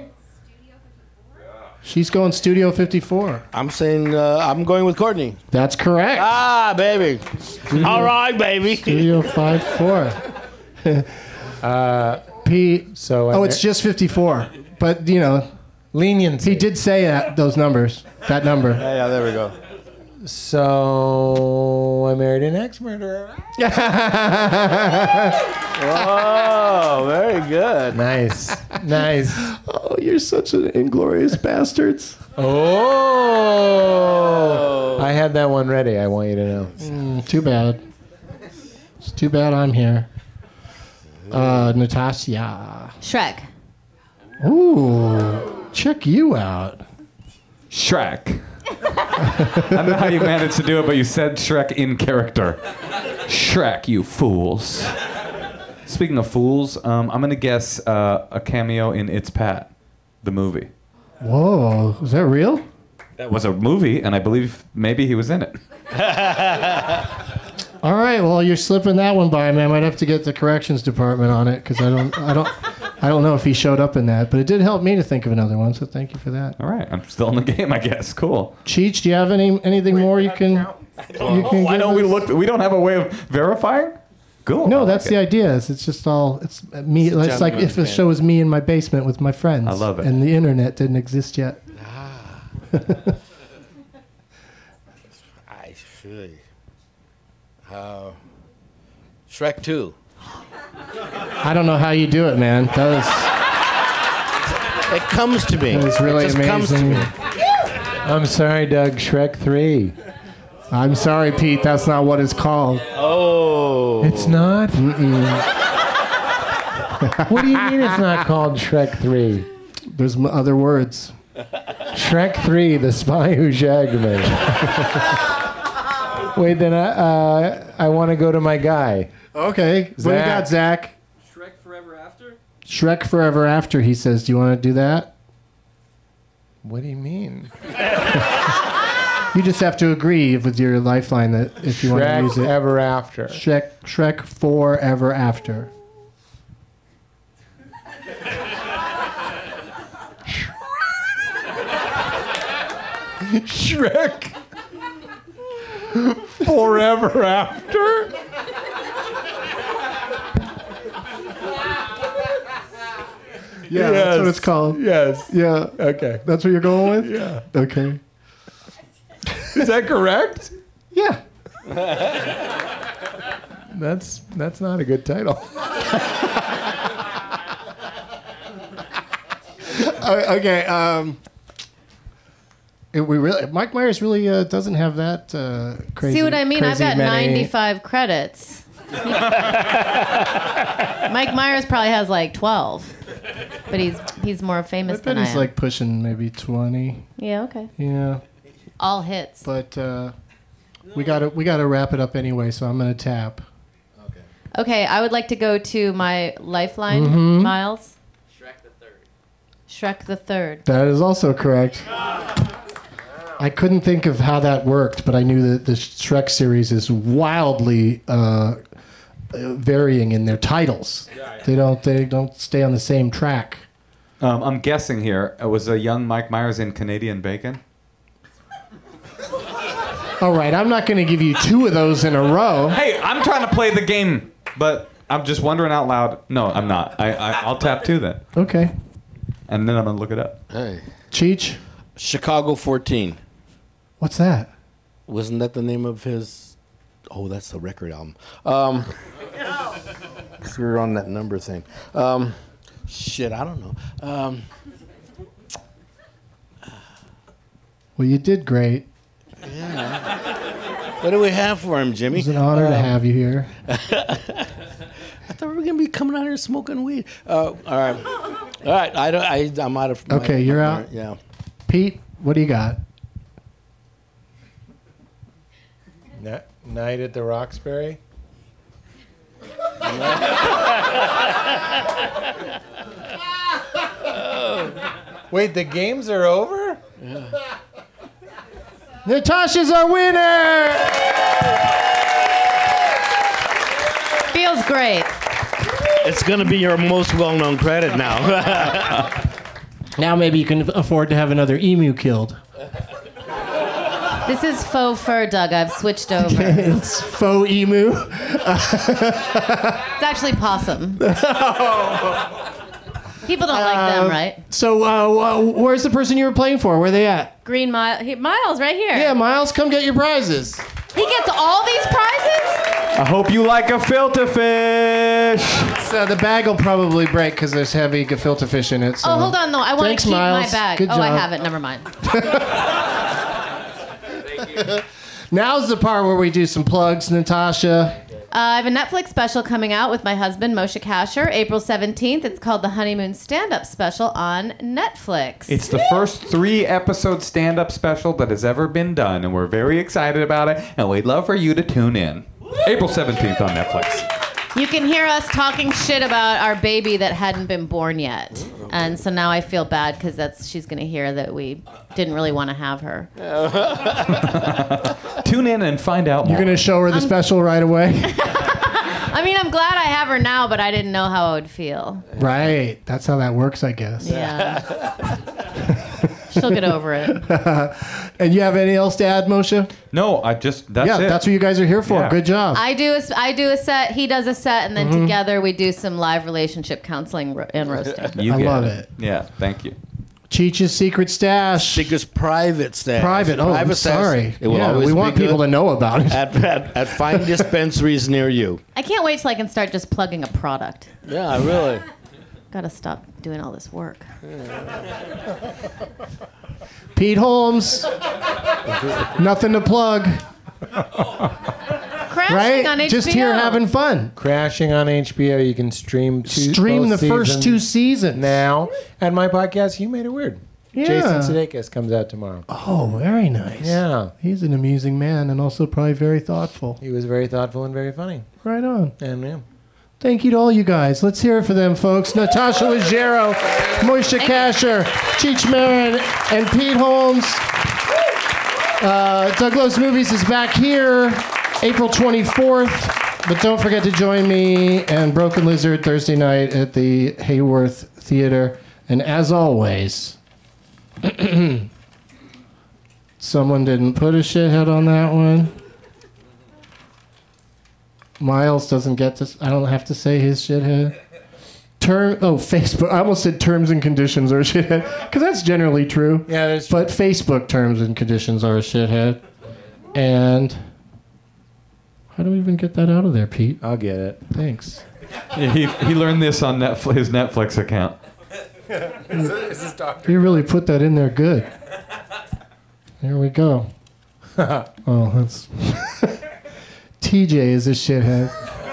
She's going Studio fifty-four. I'm saying uh, I'm going with Courtney. That's correct. Ah, baby. All right, baby. Studio five four. uh, P. So Oh, it's just fifty-four. But, you know, leniency. he did say that, those numbers. That number. Yeah, yeah, there we go. So I married an ex-murderer. Oh, very good. Nice, nice. Oh, you're such an inglorious bastards. Oh, I had that one ready. I want you to know. Mm, too bad. It's too bad I'm here. Uh, Natasha. Shrek. Ooh, check you out. Shrek. I don't know how you managed to do it, but you said Shrek in character. Shrek, you fools. Speaking of fools, um, I'm going to guess uh, a cameo in It's Pat, the movie. Whoa, is that real? That was a movie, and I believe maybe he was in it. All right, well, you're slipping that one by me. I might have to get the corrections department on it because I don't, I don't, I don't know if he showed up in that. But it did help me to think of another one, so thank you for that. All right, I'm still in the game, I guess. Cool. Cheech, do you have any anything more you can? You can Why give don't we us? look? We don't have a way of verifying. Cool. No, I that's like the it. idea. Is it's just all it's me. It's a It's like if the gentleman's show was me in my basement with my friends. I love it. And the internet didn't exist yet. I should. Uh, Shrek two. I don't know how you do it, man. That was It comes to me. that was really it just comes to amazing. me. I'm sorry, Doug. Shrek three. I'm sorry, Pete. That's not what it's called. Oh. It's not. What do you mean it's not called Shrek three? There's m- other words. Shrek three, The Spy Who Shagged Me. Wait, then I, uh, I want to go to my guy. Okay. What do you got, Zach? Shrek Forever After? Shrek Forever After, he says. Do you want to do that? What do you mean? You just have to agree with your lifeline that if you want to use Shrek it. Ever After. Shrek, Shrek Forever After. Shrek Forever After? Yeah, that's what it's called. Yes. Yeah. Okay. That's what you're going with? Yeah. Okay. Is that correct? Yeah. That's that's not a good title. Uh, okay. Um, it- we really Mike Myers really uh, doesn't have that uh, crazy. See what I mean? I've crazy got many- ninety-five credits. Mike Myers probably has like twelve, but he's he's more famous I bet than I he's am. like pushing maybe twenty. Yeah, okay. Yeah. All hits. But uh, we gotta we gotta wrap it up anyway. So I'm gonna tap. Okay, I would like to go to my lifeline, Mhm. Miles. Shrek the Third. Shrek the Third. That is also correct. I couldn't think of how that worked, but I knew that the Shrek series is wildly uh, uh, varying in their titles. They don't they don't stay on the same track. Um, I'm guessing here. uh, Was a young Mike Myers in Canadian Bacon? All right, I'm not going to give you two of those in a row. Hey, I'm trying to play the game, but I'm just wondering out loud. No, I'm not. I, I I'll tap two then, Okay. and then I'm gonna look it up. Hey. Cheech, Chicago fourteen. what's that? Wasn't that the name of his? Oh, that's the record album. Um, we were on that number thing. Um, shit, I don't know. Um, Well, you did great. what do we have for him, Jimmy? It was an honor to Um, have you here. I thought we were gonna be coming out here smoking weed. Uh, all right, all right. I don't. I, I'm out of. Okay, you're out? Yeah. Pete, what do you got? N- Night at the Roxbury. Wait, the games are over? Natasha's our winner! Feels great. It's gonna be your most well-known credit now. Now maybe you can afford to have another emu killed. This is faux fur, Doug. I've switched over. It's faux emu. It's actually possum. People don't like them, right? So, uh, uh, where's the person you were playing for? Where are they at? Green Mile. He, Miles, right here. Yeah, Miles, come get your prizes. He gets all these prizes? I hope you like a filter fish. So the bag will probably break because there's heavy gefilte fish in it. So. Oh, hold on, though. I want Thanks, to keep Miles. my bag. Good oh, I job. have it. Never mind. Now's the part where we do some plugs, Natasha. Uh, I have a Netflix special coming out with my husband, Moshe Kasher, April seventeenth. It's called The Honeymoon Stand-Up Special on Netflix. It's the first three episode stand up special that has ever been done, and we're very excited about it, and we'd love for you to tune in. April seventeenth on Netflix. You can hear us talking shit about our baby that hadn't been born yet. And so now I feel bad because that's she's going to hear that we didn't really want to have her. Tune in and find out more. You're going to show her the special right away? I mean, I'm glad I have her now, but I didn't know how I would feel. Right. That's how that works, I guess. Yeah. She'll get over it. And you have anything else to add, Moshe? No, I just, that's yeah, it. that's what you guys are here for. Yeah. Good job. I do a, I do a set, he does a set, and then Mhm. together we do some live relationship counseling ro- and roasting. You I get love it. Yeah, thank you. Cheech's secret stash. Secret's private stash. Private. Oh, I'm stash. sorry. It will Yeah, always we be want good people to know about it. At, at, at fine dispensaries near you. I can't wait till I can start just plugging a product. Yeah, really. Gotta stop doing all this work. Pete Holmes. Nothing to plug. Crashing Right? on H B O. Just here having fun. Crashing on H B O. You can stream two, Stream both the first two seasons. now. And my podcast, You Made It Weird. Yeah. Jason Sudeikis comes out tomorrow. Oh, very nice. Yeah. He's an amusing man and also probably very thoughtful. He was very thoughtful and very funny. Right on. And yeah. Thank you to all you guys. Let's hear it for them, folks. Natasha Leggero, Moisha Kasher, Cheech Marin, and Pete Holmes. Uh, Doug Loves Movies is back here April twenty-fourth. But don't forget to join me and Broken Lizard Thursday night at the Hayworth Theater. And as always, someone didn't put a shithead on that one. Miles doesn't get to... I don't have to say his shithead. Term, oh, Facebook. I almost said terms and conditions are a shithead. Because that's generally true. Yeah, that's true. But Facebook terms and conditions are a shithead. And... how do we even get that out of there, Pete? I'll get it. Thanks. Yeah, he, he learned this on Netflix, his Netflix account. You really put that in there good. Here we go. Oh, that's... T J is a shithead.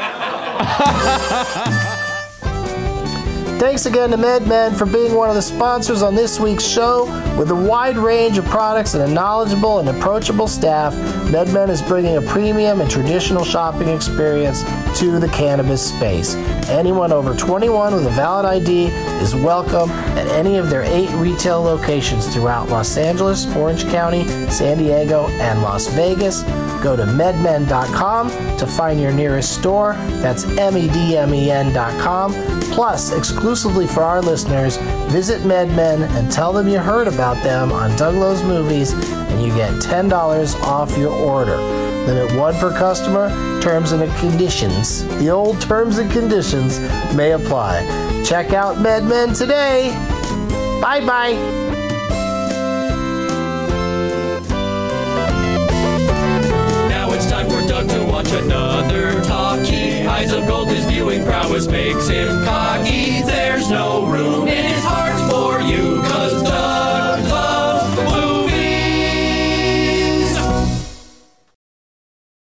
Thanks again to MedMen for being one of the sponsors on this week's show. With a wide range of products and a knowledgeable and approachable staff, MedMen is bringing a premium and traditional shopping experience to the cannabis space. Anyone over twenty-one with a valid I D is welcome at any of their eight retail locations throughout Los Angeles, Orange County, San Diego, and Las Vegas. Go to medmen dot com to find your nearest store. That's M E D M E N dot com. Plus, exclusively for our listeners, visit MedMen and tell them you heard about them on Doug Loves Movies, and you get ten dollars off your order. Limit one per customer. Terms and conditions. The old terms and conditions may apply. Check out MedMen today. Bye-bye. Now it's time for Doug to watch another talkie. Eyes of gold, his viewing prowess makes him